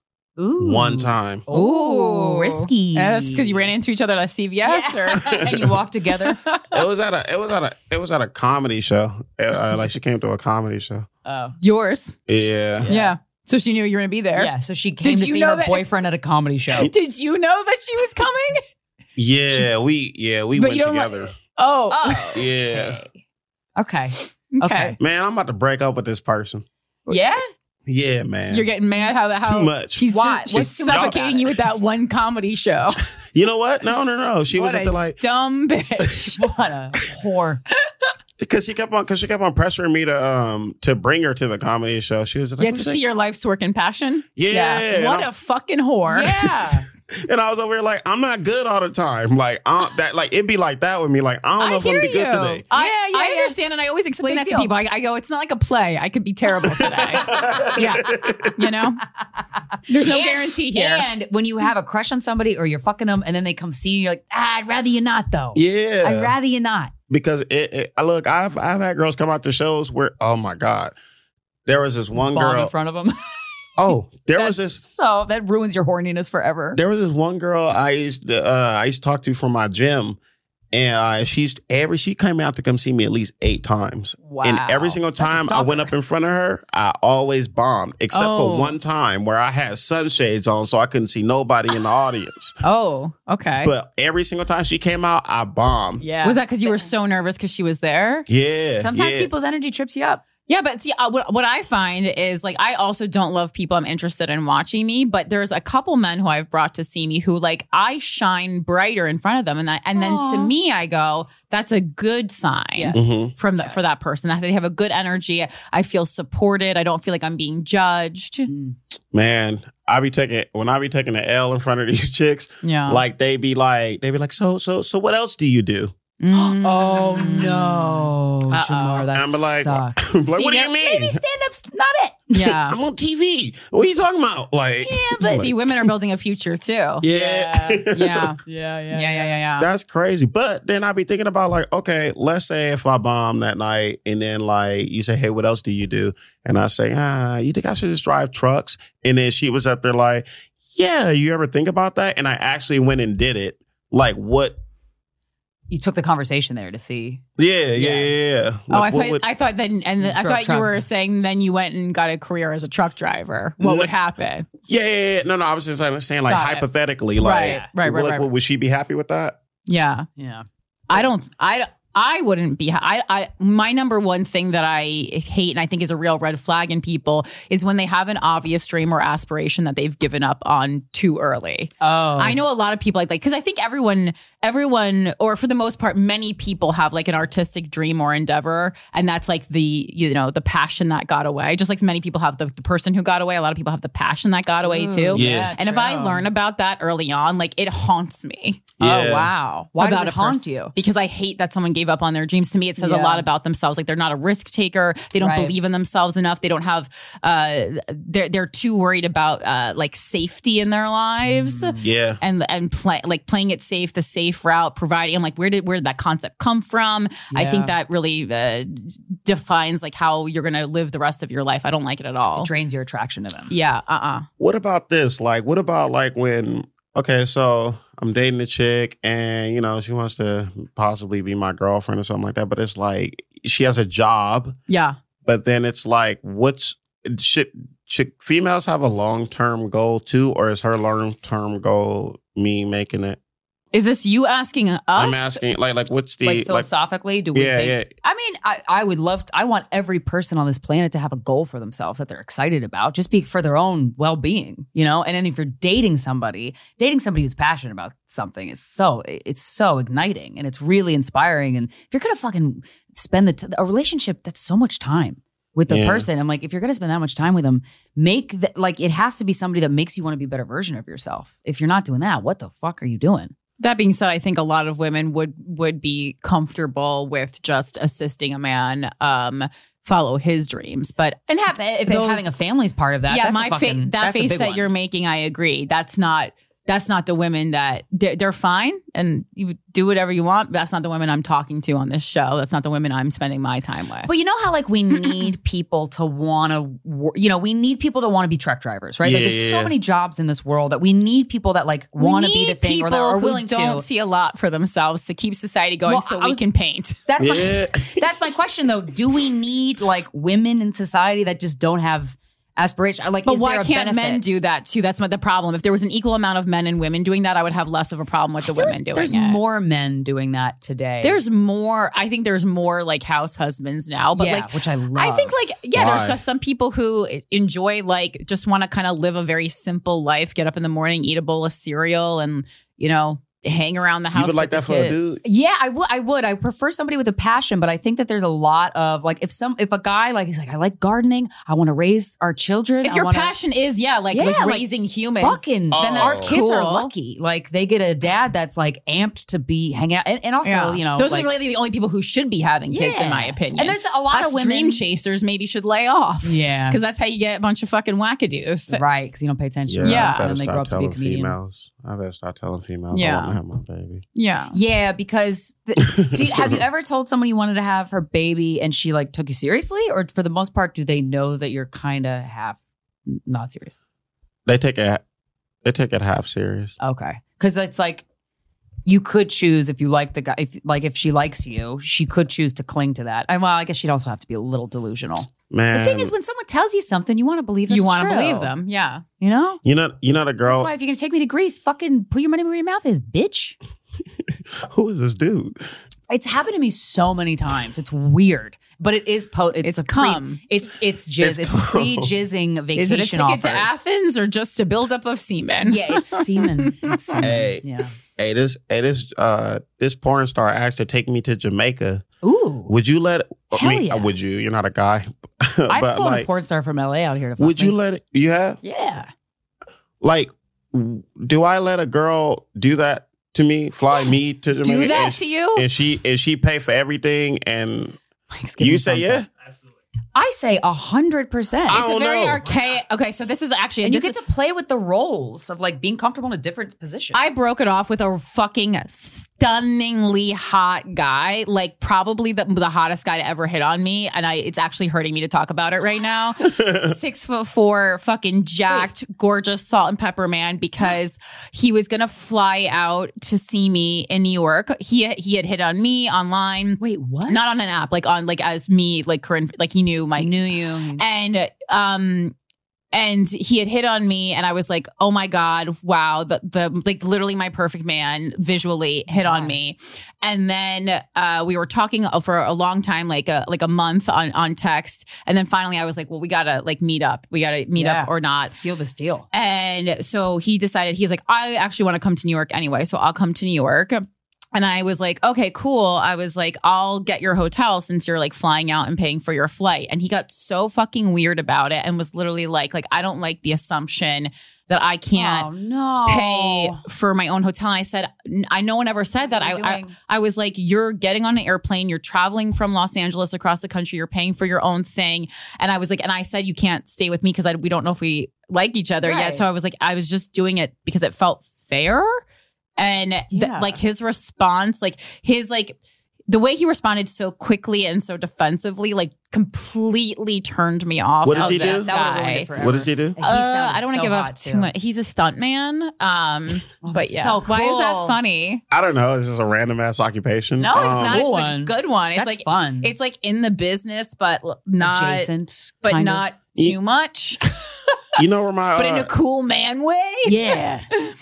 Ooh. One time. Ooh, risky. Yeah, that's because you ran into each other at C V S, or and you walk together. It was at a. It was at a. It was at a comedy show. Uh, like she came to a comedy show. Oh. yours. Yeah. Yeah. So she knew you were going to be there. Yeah, so she came Did to you see know her that- boyfriend at a comedy show. Did you know that she was coming? Yeah. We. Yeah. We But went you don't like- together. Oh. Oh. Yeah. Okay. Okay. Okay. Man, I'm about to break up with this person. Yeah? Yeah, man. You're getting mad how It's how too much. She's Why? just, What's she's too much about suffocating it? you with that one comedy show. You know what? No, no, no. She was What up a there like dumb bitch. What a whore. because she kept on because she kept on pressuring me to um to bring her to the comedy show. She was like, Get "What's to that?" see your life's work and passion. Yeah. What And a fucking whore. Yeah. And I was over here like, I'm not good all the time. Like, I, that, like it'd be like that with me. Like, I don't know I if I'm hear gonna be you. good today. I, Yeah, yeah, I yeah. understand, and I always explain big that deal. to people. I, I go, it's not like a play. I could be terrible today. Yeah, you know, there's no And- guarantee here. And when you have a crush on somebody or you're fucking them and then they come see you, you're like, ah, I'd rather you not, though. Yeah, I'd rather you not. because it, it. I look, I've I've had girls come out to shows where, oh my god, there was this one Bomb girl. in front of them. Oh, there was this. So that ruins your horniness forever. There was this one girl I used to, uh, I used to talk to from my gym, and uh, she's every she came out to come see me at least eight times. Wow. And every single That's a time I went stalker. up in front of her, I always bombed, except Oh. for one time where I had sunshades on, so I couldn't see nobody in the audience. Oh, okay. But every single time she came out, I bombed. Yeah. Was that because you were so nervous because she was there? Yeah. Sometimes yeah. people's energy trips you up. Yeah, but see, uh, what what I find is like I also don't love people I'm interested in watching me, but there's a couple men who I've brought to see me who like I shine brighter in front of them, and that, and then to Aw. me I go, that's a good sign Yes. Mhm. from the, Yes. for that person that they have a good energy. I feel supported. I don't feel like I'm being judged. Man, I be taking when I be taking the L in front of these chicks, Yeah. like they be like, they be like, so so so what else do you do? Mm. Oh, no. Uh-oh. Jamar, that I'm like, sucks. like, See, what do now- you mean? Maybe stand-up's not it. Yeah. I'm on T V. What are you talking about? Like, Yeah, but see, women are building a future too. yeah. Yeah. Yeah, yeah, Yeah, yeah, yeah, yeah. That's crazy. But then I be thinking about like, okay, let's say if I bomb that night and then like you say, hey, what else do you do? And I say, ah, you think I should just drive trucks? And then she was up there like, yeah, you ever think about that? And I actually went and did it. Like what? You took the conversation there to see. Yeah, yeah, yeah, yeah. Oh, I Like, what thought would- I thought then, and I Truck- thought you were trucks. saying then you went and got a career as a truck driver. What No. would happen? yeah, yeah, yeah. No, no, I was just like, saying like Got it. hypothetically, like, Right, right, right, like, right. what- would she be happy with that? Yeah, Yeah. I don't. I I wouldn't be. I. I. My number one thing that I hate and I think is a real red flag in people is when they have an obvious dream or aspiration that they've given up on too early. Oh. I know a lot of people like like because I think everyone, everyone, or for the most part, many people have like an artistic dream or endeavor, and that's like the you know the passion that got away. Just like many people have the, the person who got away, a lot of people have the passion that got away too. Yeah. And if I learn about that early on, like it haunts me. Yeah. Oh, wow. Why about does it a haunt person. you? Because I hate that someone gave up on their dreams. To me, it says a Yeah. lot about themselves. Like they're not a risk taker. They don't Right. believe in themselves enough. They don't have. Uh, they're they're too worried about uh, like safety in their lives. Yeah. And and play like playing it safe, the safe route, providing. I'm like, where did where did that concept come from? I Yeah. think that really uh, defines like how you're gonna live the rest of your life. I don't like it at all. It drains your attraction to them. Yeah. Uh. uh What about this? Like, what about like when, okay, so I'm dating a chick and, you know, she wants to possibly be my girlfriend or something like that, but it's like she has a job, Yeah. but then it's like, what's, should, should females have a long term goal too, or is her long term goal me making it? Is this you asking us? I'm asking, like, like what's the, Like like, philosophically, do we yeah, think? yeah. I mean, I, I would love, to, I want every person on this planet to have a goal for themselves that they're excited about, just be for their own well-being, you know? And then if you're dating somebody, dating somebody who's passionate about something is so, it's so igniting and it's really inspiring. And if you're going to fucking spend the, t- a relationship, that's so much time with the Yeah. person. I'm like, if you're going to spend that much time with them, make the, like, it has to be somebody that makes you want to be a better version of yourself. If you're not doing that, what the fuck are you doing? That being said, I think a lot of women would would be comfortable with just assisting a man um, follow his dreams. But And have, if Those- having a family's part of that, yeah, that's a my fucking, fa- that that's a face big that one. you're making, I agree. That's not that's not the women that they're, they're fine and you do whatever you want. But that's not the women I'm talking to on this show. That's not the women I'm spending my time with. But you know how like we need people to want to, you know, we need people to want to be truck drivers, right? Yeah, like there's yeah, so yeah. many jobs in this world that we need people that like want to be the thing or that are willing who don't to. see a lot for themselves to keep society going Well, so I we was- can paint. That's Yeah. my, that's my question though. Do we need like women in society that just don't have aspiration? Like, But is why there a can't men benefit? do that too? That's my, the problem. If there was an equal amount of men and women doing that, I would have less of a problem with the I feel women like doing there's it. more men doing that today. There's more. I think there's more like house husbands now. But yeah, like, which I love. I think like, yeah, Why? there's just some people who enjoy like just want to kind of live a very simple life, get up in the morning, eat a bowl of cereal and, you know, hang around the house. You would like with that the for a kids. dude? Yeah, I would. I would. I prefer somebody with a passion, but I think that there's a lot of like if some if a guy like he's like I like gardening, I want to raise our children. If I your wanna, passion is, yeah, like, Yeah, like like, raising humans, fucking, Oh. then our that's kids are cool. lucky. Like they get a dad that's like amped to be hang out, and, and also Yeah. you know those like, are really the only people who should be having kids, in my Yeah. opinion. And there's a lot Us of women dream chasers maybe should lay off. Yeah, Because that's how you get a bunch of fucking wackadoos. right because you don't pay attention. Yeah, Yeah. I better and they grow up start to be a telling comedian. females. I better start telling females Yeah. I want to have my baby. Yeah. Yeah, because the, do you, have you ever told someone you wanted to have her baby and she like took you seriously, or for the most part, do they know that you're kind of half not serious? They take it. They take it half serious. Okay, because it's like you could choose if you like the guy. If like if she likes you, she could choose to cling to that. And well, I guess she'd also have to be a little delusional. Man, The thing is, when someone tells you something, you want to believe You want to believe them. Yeah. You know, you know, you know the that's girl. why if you're gonna take me to Greece, fucking put your money where your mouth is, bitch. Who is this dude? It's happened to me so many times. It's weird, but it is po. It's, It's a pre- cum. It's it's jizz. It's It's, cum. pre-jizzing vacation Is it a ticket offers. to Athens or just a buildup of semen? Yeah, it's semen. It's semen. Hey. Yeah. Hey, this, hey, this, uh, this porn star asked to take me to Jamaica. Ooh. Would you let? Hell I mean, yeah. uh, would you? You're not a guy, I've but flown like, a porn star from L A out here to fuck would you me. let it? You have? Yeah. Like, do I let a girl do that to me? Fly me to Jamaica? that and, to you? And she and she pay for everything? And Like, give me you say something. yeah? I say a hundred percent. I It's a don't very know. archaic. Okay, so this is actually And you this get is- to play with the roles of like being comfortable in a different position. I broke it off with a fucking stunningly hot guy, like probably the, the hottest guy to ever hit on me, and I it's actually hurting me to talk about it right now. Six foot four, fucking jacked, gorgeous salt and pepper man, because he was gonna fly out to see me in New York. He he had hit on me online. Wait, what? Not on an app, like on like as me, like Corinne, like he knew my I knew you. and um and he had hit on me and I was like, oh my God, wow, the the like literally my perfect man visually hit on me. And then uh we were talking for a long time, like a like a month on on text, and then finally I was like, well, we gotta like meet up we gotta meet Yeah. up or not. Seal this deal. And so he decided, he's like, I actually want to come to New York anyway, so I'll come to New York. And I was like, okay, cool. I was like, I'll get your hotel since you're like flying out and paying for your flight. And he got so fucking weird about it and was literally like, like, I don't like the assumption that I can't Oh no. pay for my own hotel. And I said, "N- I no one ever said that. I, What are you I doing? I was like, you're getting on an airplane, you're traveling from Los Angeles across the country, you're paying for your own thing. And I was like, and I said, you can't stay with me because I we don't know if we like each other Right. yet. So I was like, I was just doing it because it felt fair. And th- Yeah. like his response, like his like the way he responded so quickly and so defensively, like completely turned me off. What does as he this do? That would've ruined guy. it forever. What does he do? And he Uh, sounds I don't want to so give hot, off too too. much. He's a stunt man. Um, Oh, but that's yeah, so why is that cool. funny? I don't know. It's just a random ass occupation. No, it's Um, not. It's cool a one. good one. It's That's like fun. it's like in the business, but l- not adjacent, but kind of. not Ye- too much. You know where my but in uh, a cool man way. Yeah.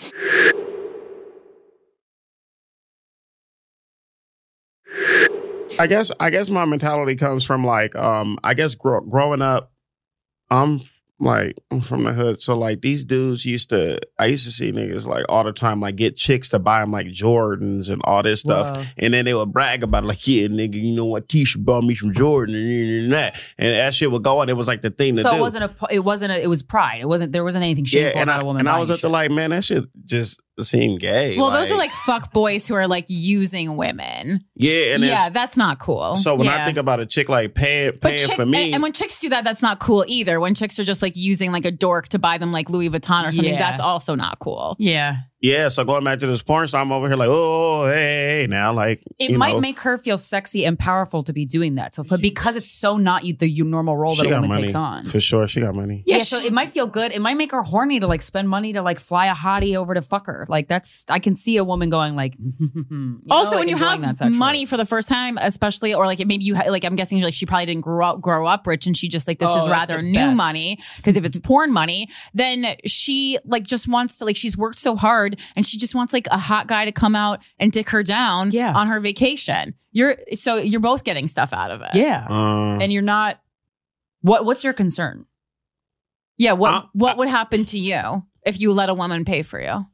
I guess I guess my mentality comes from like um I guess grow, growing up, I'm like I'm from the hood, so like these dudes used to I used to see niggas like all the time like get chicks to buy them like Jordans and all this stuff, Whoa. and then they would brag about it like, yeah, nigga, you know what, Tisha bought me from Jordan and, and that, and that shit would go on. It was like the thing to So do. it wasn't a. It wasn't a. It was pride. It wasn't. There wasn't anything yeah, shameful and about I, a woman. and I buying was up shit. there like, man, that shit just seemed gay. Well, those are like fuck boys who are like using women. yeah, and Yeah, it's, that's not cool. so when I Yeah. think about a chick like paying But paying chick- for me, and, and when chicks do that, that's not cool either. When chicks are just like using like a dork to buy them like Louis Vuitton or something, Yeah. that's also not cool. Yeah. Yeah, so going back to this porn star, I'm over here like, oh, hey, hey, now, like, It you might know, make her feel sexy and powerful to be doing that. So, but because it's so not you, the you normal role that she a got woman money takes on. for sure. She got money. Yeah, Yeah, so she- it might feel good. It might make her horny to like spend money to like fly a hottie over to fuck her. Like that's, I can see a woman going like. you know, Also, like when you enjoying that have sexually. money for the first time, especially, or like maybe you ha- like, I'm guessing like she probably didn't grow up grow up rich, and she just like this Oh, is that's rather the new best. money. Because if it's porn money, then she like just wants to like she's worked so hard, and she just wants like a hot guy to come out and dick her down Yeah. on her vacation. You're so you're both getting stuff out of it. Yeah, Uh, and you're not. What What's your concern? Yeah. What Uh, what would happen to you if you let a woman pay for you?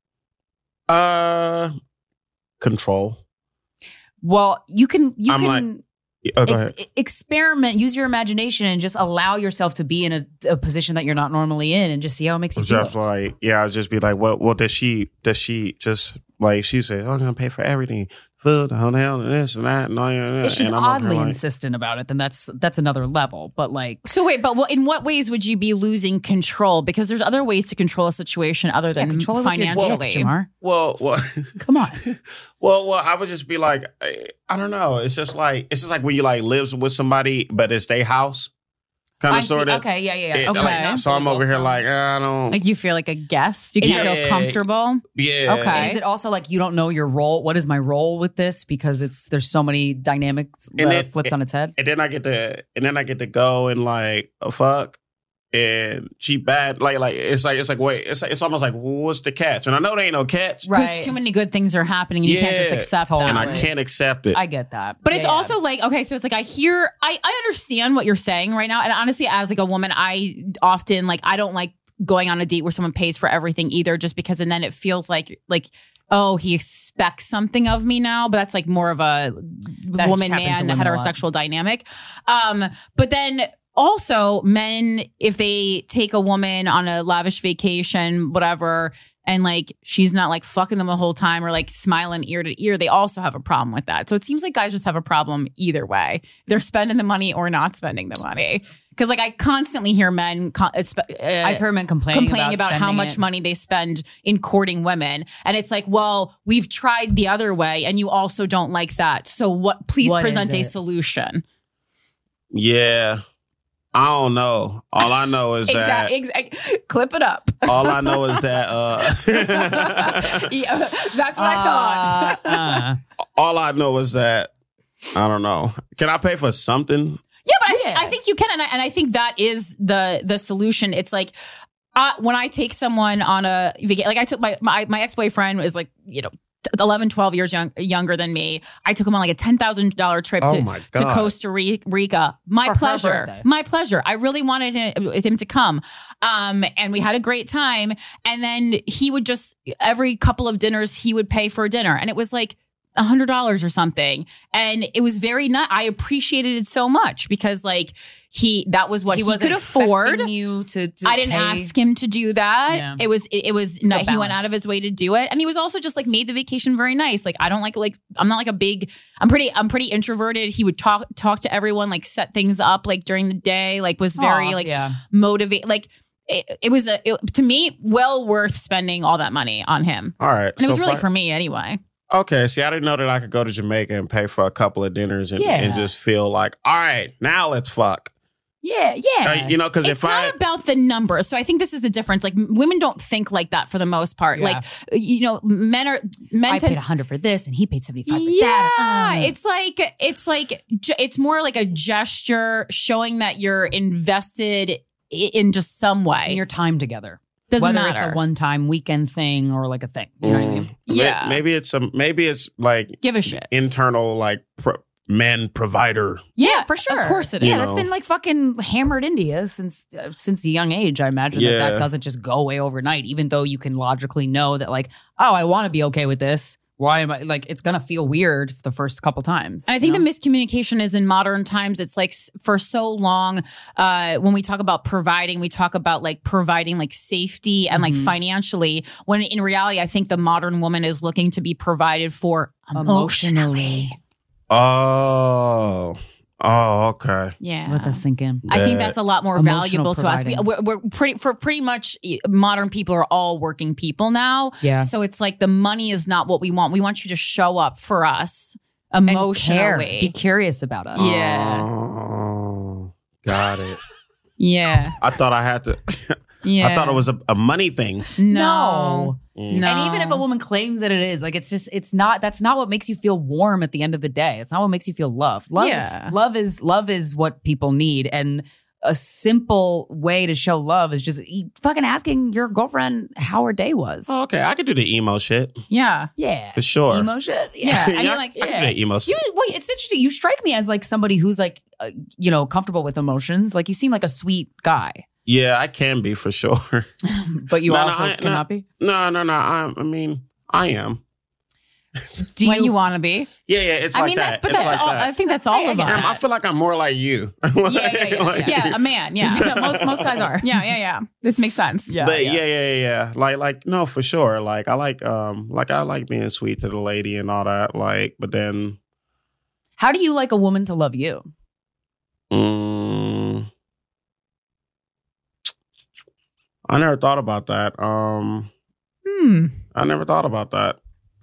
uh, control. Well, you can you I'm can Oh, go e- ahead. e- experiment, use your imagination, and just allow yourself to be in a, a position that you're not normally in, and just see how it makes you feel. Just like, yeah, I'll just be like, well, well, does she, does she just, like, she says, oh, I'm going to pay for everything. Food, hotel, and this and that. And, all that. If she's and I'm over here oddly like, insistent about it, then that's that's another level. But like, So wait, but what, in what ways would you be losing control? Because there's other ways to control a situation other yeah, than control it with your dick, financially. Jamar. well, well, Come on. well, well, I would just be like, I, I don't know. It's just like, it's just like when you like lives with somebody, but it's their house. Kind I of see. sort of. Okay, yeah, yeah, yeah. It's Okay. like- not so I'm fully over here welcome. like, I don't, Like you feel like a guest. You can Yeah. feel comfortable. yeah. Okay. And is it also like you don't know your role? What is my role with this? Because it's there's so many dynamics And uh, it- flipped on its head. And then I get to, and then I get to go and like, uh, fuck. And she bad, like, like it's like it's like wait, it's like, it's almost like what's the catch? And I know there ain't no catch, Because Right. too many good things are happening. You can't just Yeah, accept totally. that. and I can't accept it. I get that, But Yeah, it's yeah. also like, okay, so it's like I hear, I, I understand what you're saying right now. And honestly, as like a woman, I often like, I don't like going on a date where someone pays for everything either, just because, and then it feels like, like, oh, he expects something of me now. But that's like more of a That woman, just happens to man, women a lot. heterosexual dynamic. Um, but then also men, if they take a woman on a lavish vacation, whatever, and like she's not like fucking them the whole time or like smiling ear to ear, they also have a problem with that. So it seems like guys just have a problem either way. They're spending the money or not spending the money. Because like I constantly hear men, con- uh, sp- uh, I've heard men complaining, complaining about, how spending much it. money they spend in courting women, and it's like, well, we've tried the other way, and you also don't like that. So what? Please What present is a it? solution. yeah, I don't know. All I know is that Exactly. Clip it up. all I know is that uh, Yeah, that's what I thought. Uh, uh. all I know is that I don't know. Can I pay for something? Yeah, but I, think, Yeah. I think you can, and I, and I think that is the the solution. It's like uh, when I take someone on a vacation, like I took my my, my ex boyfriend is like you know eleven, twelve years young, younger than me. I took him on like a ten thousand dollar trip Oh to, my to God. Costa Rica. My For her pleasure, birthday. my pleasure. I really wanted him, him to come, um, and we had a great time. And then he would just every couple of dinners he would pay for a dinner, and it was like a hundred dollars or something. And it was very nice. I appreciated it so much because like he, that was what he, wasn't could afford. expecting you to, to I didn't pay. ask him to do that. Yeah. It was, it, it was, good no, he went balance. out of his way to do it. And he was also just like made the vacation very nice. Like, I don't like, like, I'm not like a big, I'm pretty, I'm pretty introverted. He would talk, talk to everyone, like set things up like during the day, like was very Aw, like yeah. motivate, like, it, it was a, it, to me, well worth spending all that money on him. All right. And it was so really far- for me anyway. Okay, see, I didn't know that I could go to Jamaica and pay for a couple of dinners and, Yeah. and just feel like, all right, now let's fuck. Yeah, yeah. Uh, you know, because It's if not I, about the numbers. So I think this is the difference. Like m- women don't think like that for the most part. Yeah. Like, you know, men are, men I tend paid a hundred for this, and he paid seventy five for yeah, that. Uh. it's like it's like ge- it's more like a gesture showing that you're invested i- in just some way. and your time together. Doesn't Whether matter. it's a one time weekend thing or like a thing. You know what I mean? Mm, may- Yeah. maybe it's some, maybe it's like Give a shit. internal, like pro, man provider. Yeah, for sure. Of course it is. You Yeah, that's know. been like fucking hammered into you since uh, since a young age. I imagine that Yeah. that doesn't just go away overnight, even though you can logically know that like, oh, I want to be okay with this. Why am I like? It's gonna feel weird the first couple times. And I think you know? the miscommunication is in modern times. It's like s- for so long, uh, when we talk about providing, we talk about like providing like safety and like Mhm. financially. When in reality, I think the modern woman is looking to be provided for emotionally. Emotionally. Oh, Oh, okay. Yeah. Let that sink in. I think That- that's a lot more Emotional valuable to us. We, providing. we're, we're pretty for pretty much modern people are all working people now. Yeah. So it's like the money is not what we want. We want you to show up for us And care. emotionally. Be curious about us. Yeah. Oh, got it. Yeah. I thought I had to. Yeah. I thought it was a, a money thing. No. Mm. No. And even if a woman claims that it is, like it's just it's not that's not what makes you feel warm at the end of the day. It's not what makes you feel loved. Love Yeah. love is love is what people need. And a simple way to show love is just e- fucking asking your girlfriend how her day was. Oh, okay, I could do the emo shit Yeah. Yeah. for sure. Emo shit. Yeah. I mean, Yeah, like, I could yeah. do the emo shit. You wait, it's interesting. You strike me as like somebody who's like uh, you know, comfortable with emotions. Like you seem like a sweet guy. Yeah, I can be for sure. But you No, no, also I- cannot no. be. No, no, no. I, I mean, I am. Do when you, want to be. Yeah, yeah. It's I like mean, that. that's, but it's that's like all. that. I think that's all I- I of get us. Um, I feel like I'm more like you. yeah, yeah, yeah, Like- yeah. A man. Yeah. Yeah, most most guys are. Yeah, yeah, yeah. This makes sense. Yeah. But yeah, yeah, yeah, yeah. Like, like, no, for sure. Like, I like, um, like, I like being sweet to the lady and all that. Like, but then, How do you like a woman to love you? mm, I never thought about that. Um, Hmm. I never thought about that.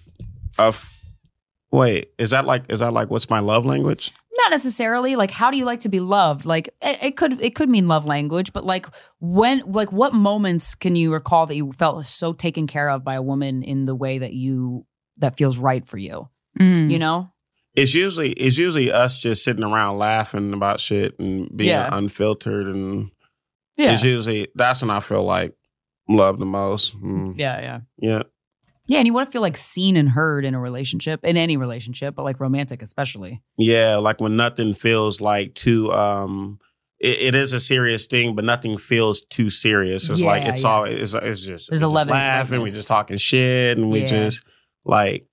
Uh, f- wait, is that like, is that like, what's my love language? Not necessarily. Like, how do you like to be loved? Like, it, it could it could mean love language, but like when like what moments can you recall that you felt so taken care of by a woman in the way that you that feels right for you? Mm. You know? It's usually, it's usually us just sitting around laughing about shit and being Yeah. unfiltered, and Yeah. it's usually that's when I feel like love the most. Mm, Yeah, yeah. yeah. Yeah, and you want to feel like seen and heard in a relationship, in any relationship, but like romantic especially. Yeah, like when nothing feels like too um it, it is a serious thing, but nothing feels too serious. It's like Yeah, it's yeah. all it's, it's just There's we a just level of laughing, we lightness. just talking shit, and we Yeah. just like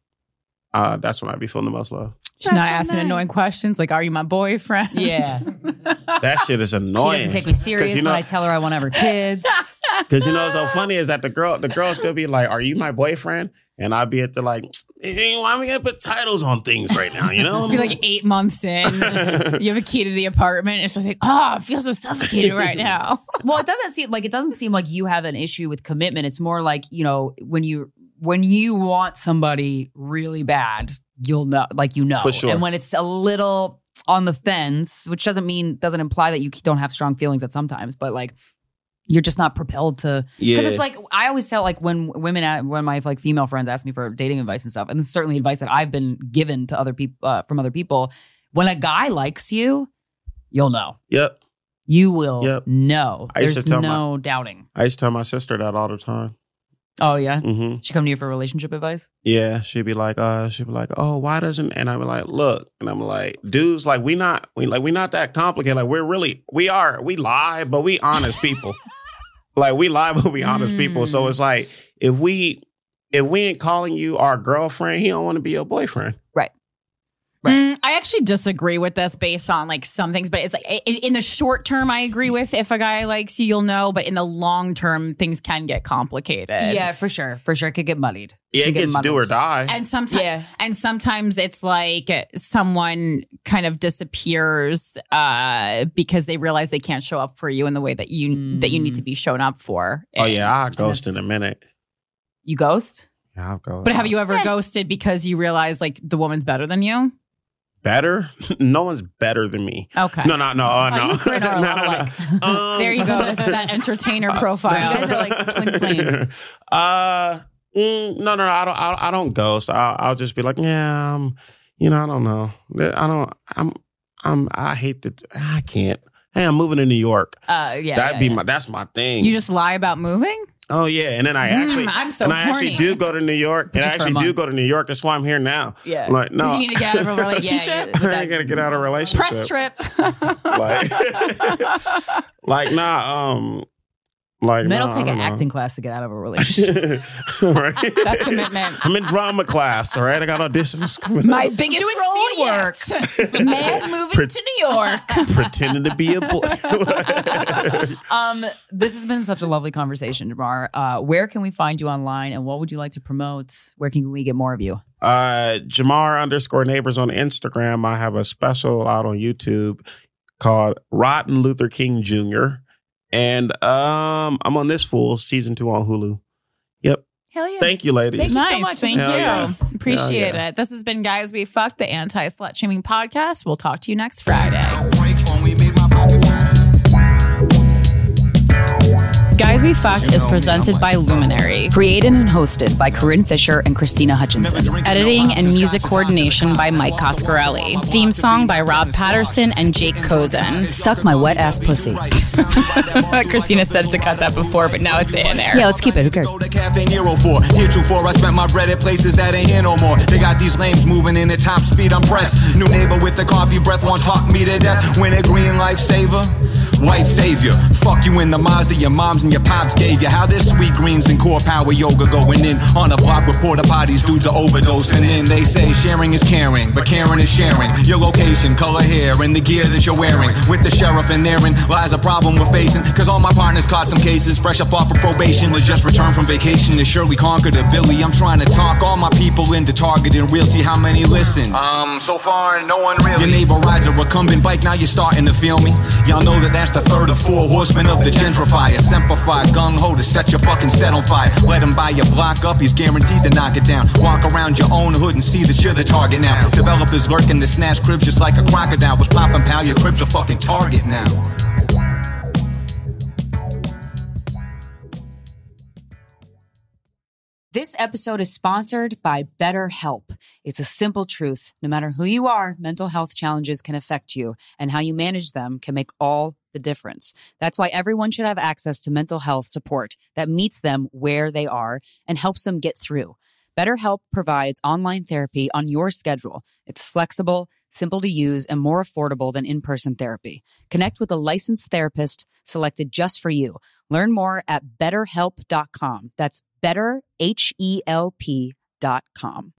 uh that's when I be feeling the most love. She's not That's so asking nice. annoying questions like, "Are you my boyfriend?" Yeah. That shit is She annoying. doesn't take me serious you know- when I tell her I want to have her kids. Because you know what's so funny is that the girl the girl still be like, "Are you my boyfriend?" And I'd be at the like, hey, why are we gonna put titles on things right now? You know? Be like eight months in, you have a key to the apartment. It's just like, oh, I feel so suffocated right now. Well, it doesn't seem like it doesn't seem like you have an issue with commitment. It's more like, you know, when you when you want somebody really bad, you'll know, like you know. For sure. And when it's a little on the fence, which doesn't mean doesn't imply that you don't have strong feelings at sometimes, but like you're just not propelled to Yeah. because it's like I always tell like when women when my like female friends ask me for dating advice and stuff, and this is certainly advice that I've been given to other people uh, from other people. When a guy likes you, you'll know. Yep. You will Yep. know. I used There's to tell no doubting. I used to tell my sister that all the time. Oh yeah, hmm she come to you for relationship advice. Yeah, she'd be like, uh, she'd be like, oh, why doesn't? And I'd be like, look, and I'm like, dudes, like we not, we like we not that complicated. Like we're really, we are, we lie, but we honest people. Like we lie, but we honest people. So it's like if we, if we ain't calling you our girlfriend, he don't want to be your boyfriend. Right. Mm, I actually disagree with this based on like some things, but it's like in, in the short term, I agree with if a guy likes you, you'll know. But in the long term, things can get complicated. Yeah, for sure. For sure, it could get muddied. Yeah, it Could get gets do or muddled. die. And sometimes, Yeah. and sometimes it's like someone kind of disappears uh, because they realize they can't show up for you in the way that you Mm. that you need to be shown up for. oh yeah, I'll ghost in a that's- minute. You ghost? Yeah, I'll go. But have you ever ghosted because you realize like the woman's better than you? better? No one's better than me. Okay. No, no, no, oh, Oh, no. you three are a No, lot no, no. alike. Um, There you go. That's that entertainer profile. You guys are like twin flame. Uh, mm, no, no, no. I don't. I, I don't ghost. I'll, I'll just be like, yeah, um, you know, I don't know. I don't. I'm. I'm. I hate that. I can't. Hey, I'm moving to New York. Uh, yeah. That'd yeah, be yeah. my. That's my thing. You just lie about moving? oh yeah, and then I Mm, actually. I'm so and I horny. actually do go to New York. And I just for a actually do month. go to New York. That's why I'm here now. Yeah. I'm like no. Because you need to get out of a Yeah, relationship? yeah. I gotta get out of a relationship. Press trip. Like, like nah. Um, like Men nah, will take I an don't know. acting class to get out of a relationship. right? That's commitment. I'm in drama class. All right, I got auditions coming My up. biggest Doing role scene yet. Man moving Pre- to New York. Pretending to be a boy. um, this has been such a lovely conversation, Jamar. Uh, where can we find you online, and what would you like to promote? Where can we get more of you? Uh, Jamar underscore neighbors on Instagram. I have a special out on YouTube called Rotten Luther King Junior And um, I'm on This Fool season two on Hulu. Yep. Hell yeah. Thank you, ladies. Thank you Nice. so much. Thank Thank you. you. Yeah. Appreciate Yeah, yeah. it. This has been Guys We Fucked, the anti-slut shaming podcast. We'll talk to you next Friday. Guys We Fucked is presented by Luminary. Created and hosted by Corinne Fisher and Christina Hutchinson. Editing and music coordination by Mike Coscarelli. Theme song by Rob Patterson and Jake Cozen. Suck my wet ass pussy. Christina said to cut that before, but now it's in there. Yeah, let's keep it. Who cares? Heretofore, I spent my bread at places that ain't here no more. They got these lames moving in at top speed. I'm pressed. New neighbor with the coffee breath won't talk me to death. Win a green lifesaver. White savior. Fuck you in the Mazda your moms and your pops gave you. How this sweet greens and core power yoga going in on a block with porta potties. Dudes are overdosing in. They say sharing is caring, but caring is sharing. Your location, color hair, and the gear that you're wearing. With the sheriff and therein lies a problem we're facing. Cause all my partners caught some cases fresh up off of probation. Or just returned from vacation to surely conquered a Billy. I'm trying to talk all my people into targeting realty. How many listen? Um, so far, no one really. Your neighbor rides a recumbent bike, now you're starting to feel me. Y'all know that that's the third of four horsemen of the gentrifier. Simplify, gung-ho to set your fucking set on fire. Let him buy your block up, he's guaranteed to knock it down. Walk around your own hood and see that you're the target now. Developers lurking to snatch cribs just like a crocodile. Was popping, pal, your crib's a fucking target now. This episode is sponsored by BetterHelp. It's a simple truth. No matter who you are, mental health challenges can affect you, and how you manage them can make all the difference. That's why everyone should have access to mental health support that meets them where they are and helps them get through. BetterHelp provides online therapy on your schedule. It's flexible, simple to use, and more affordable than in-person therapy. Connect with a licensed therapist selected just for you. Learn more at better help dot com. That's better H E L P dot com.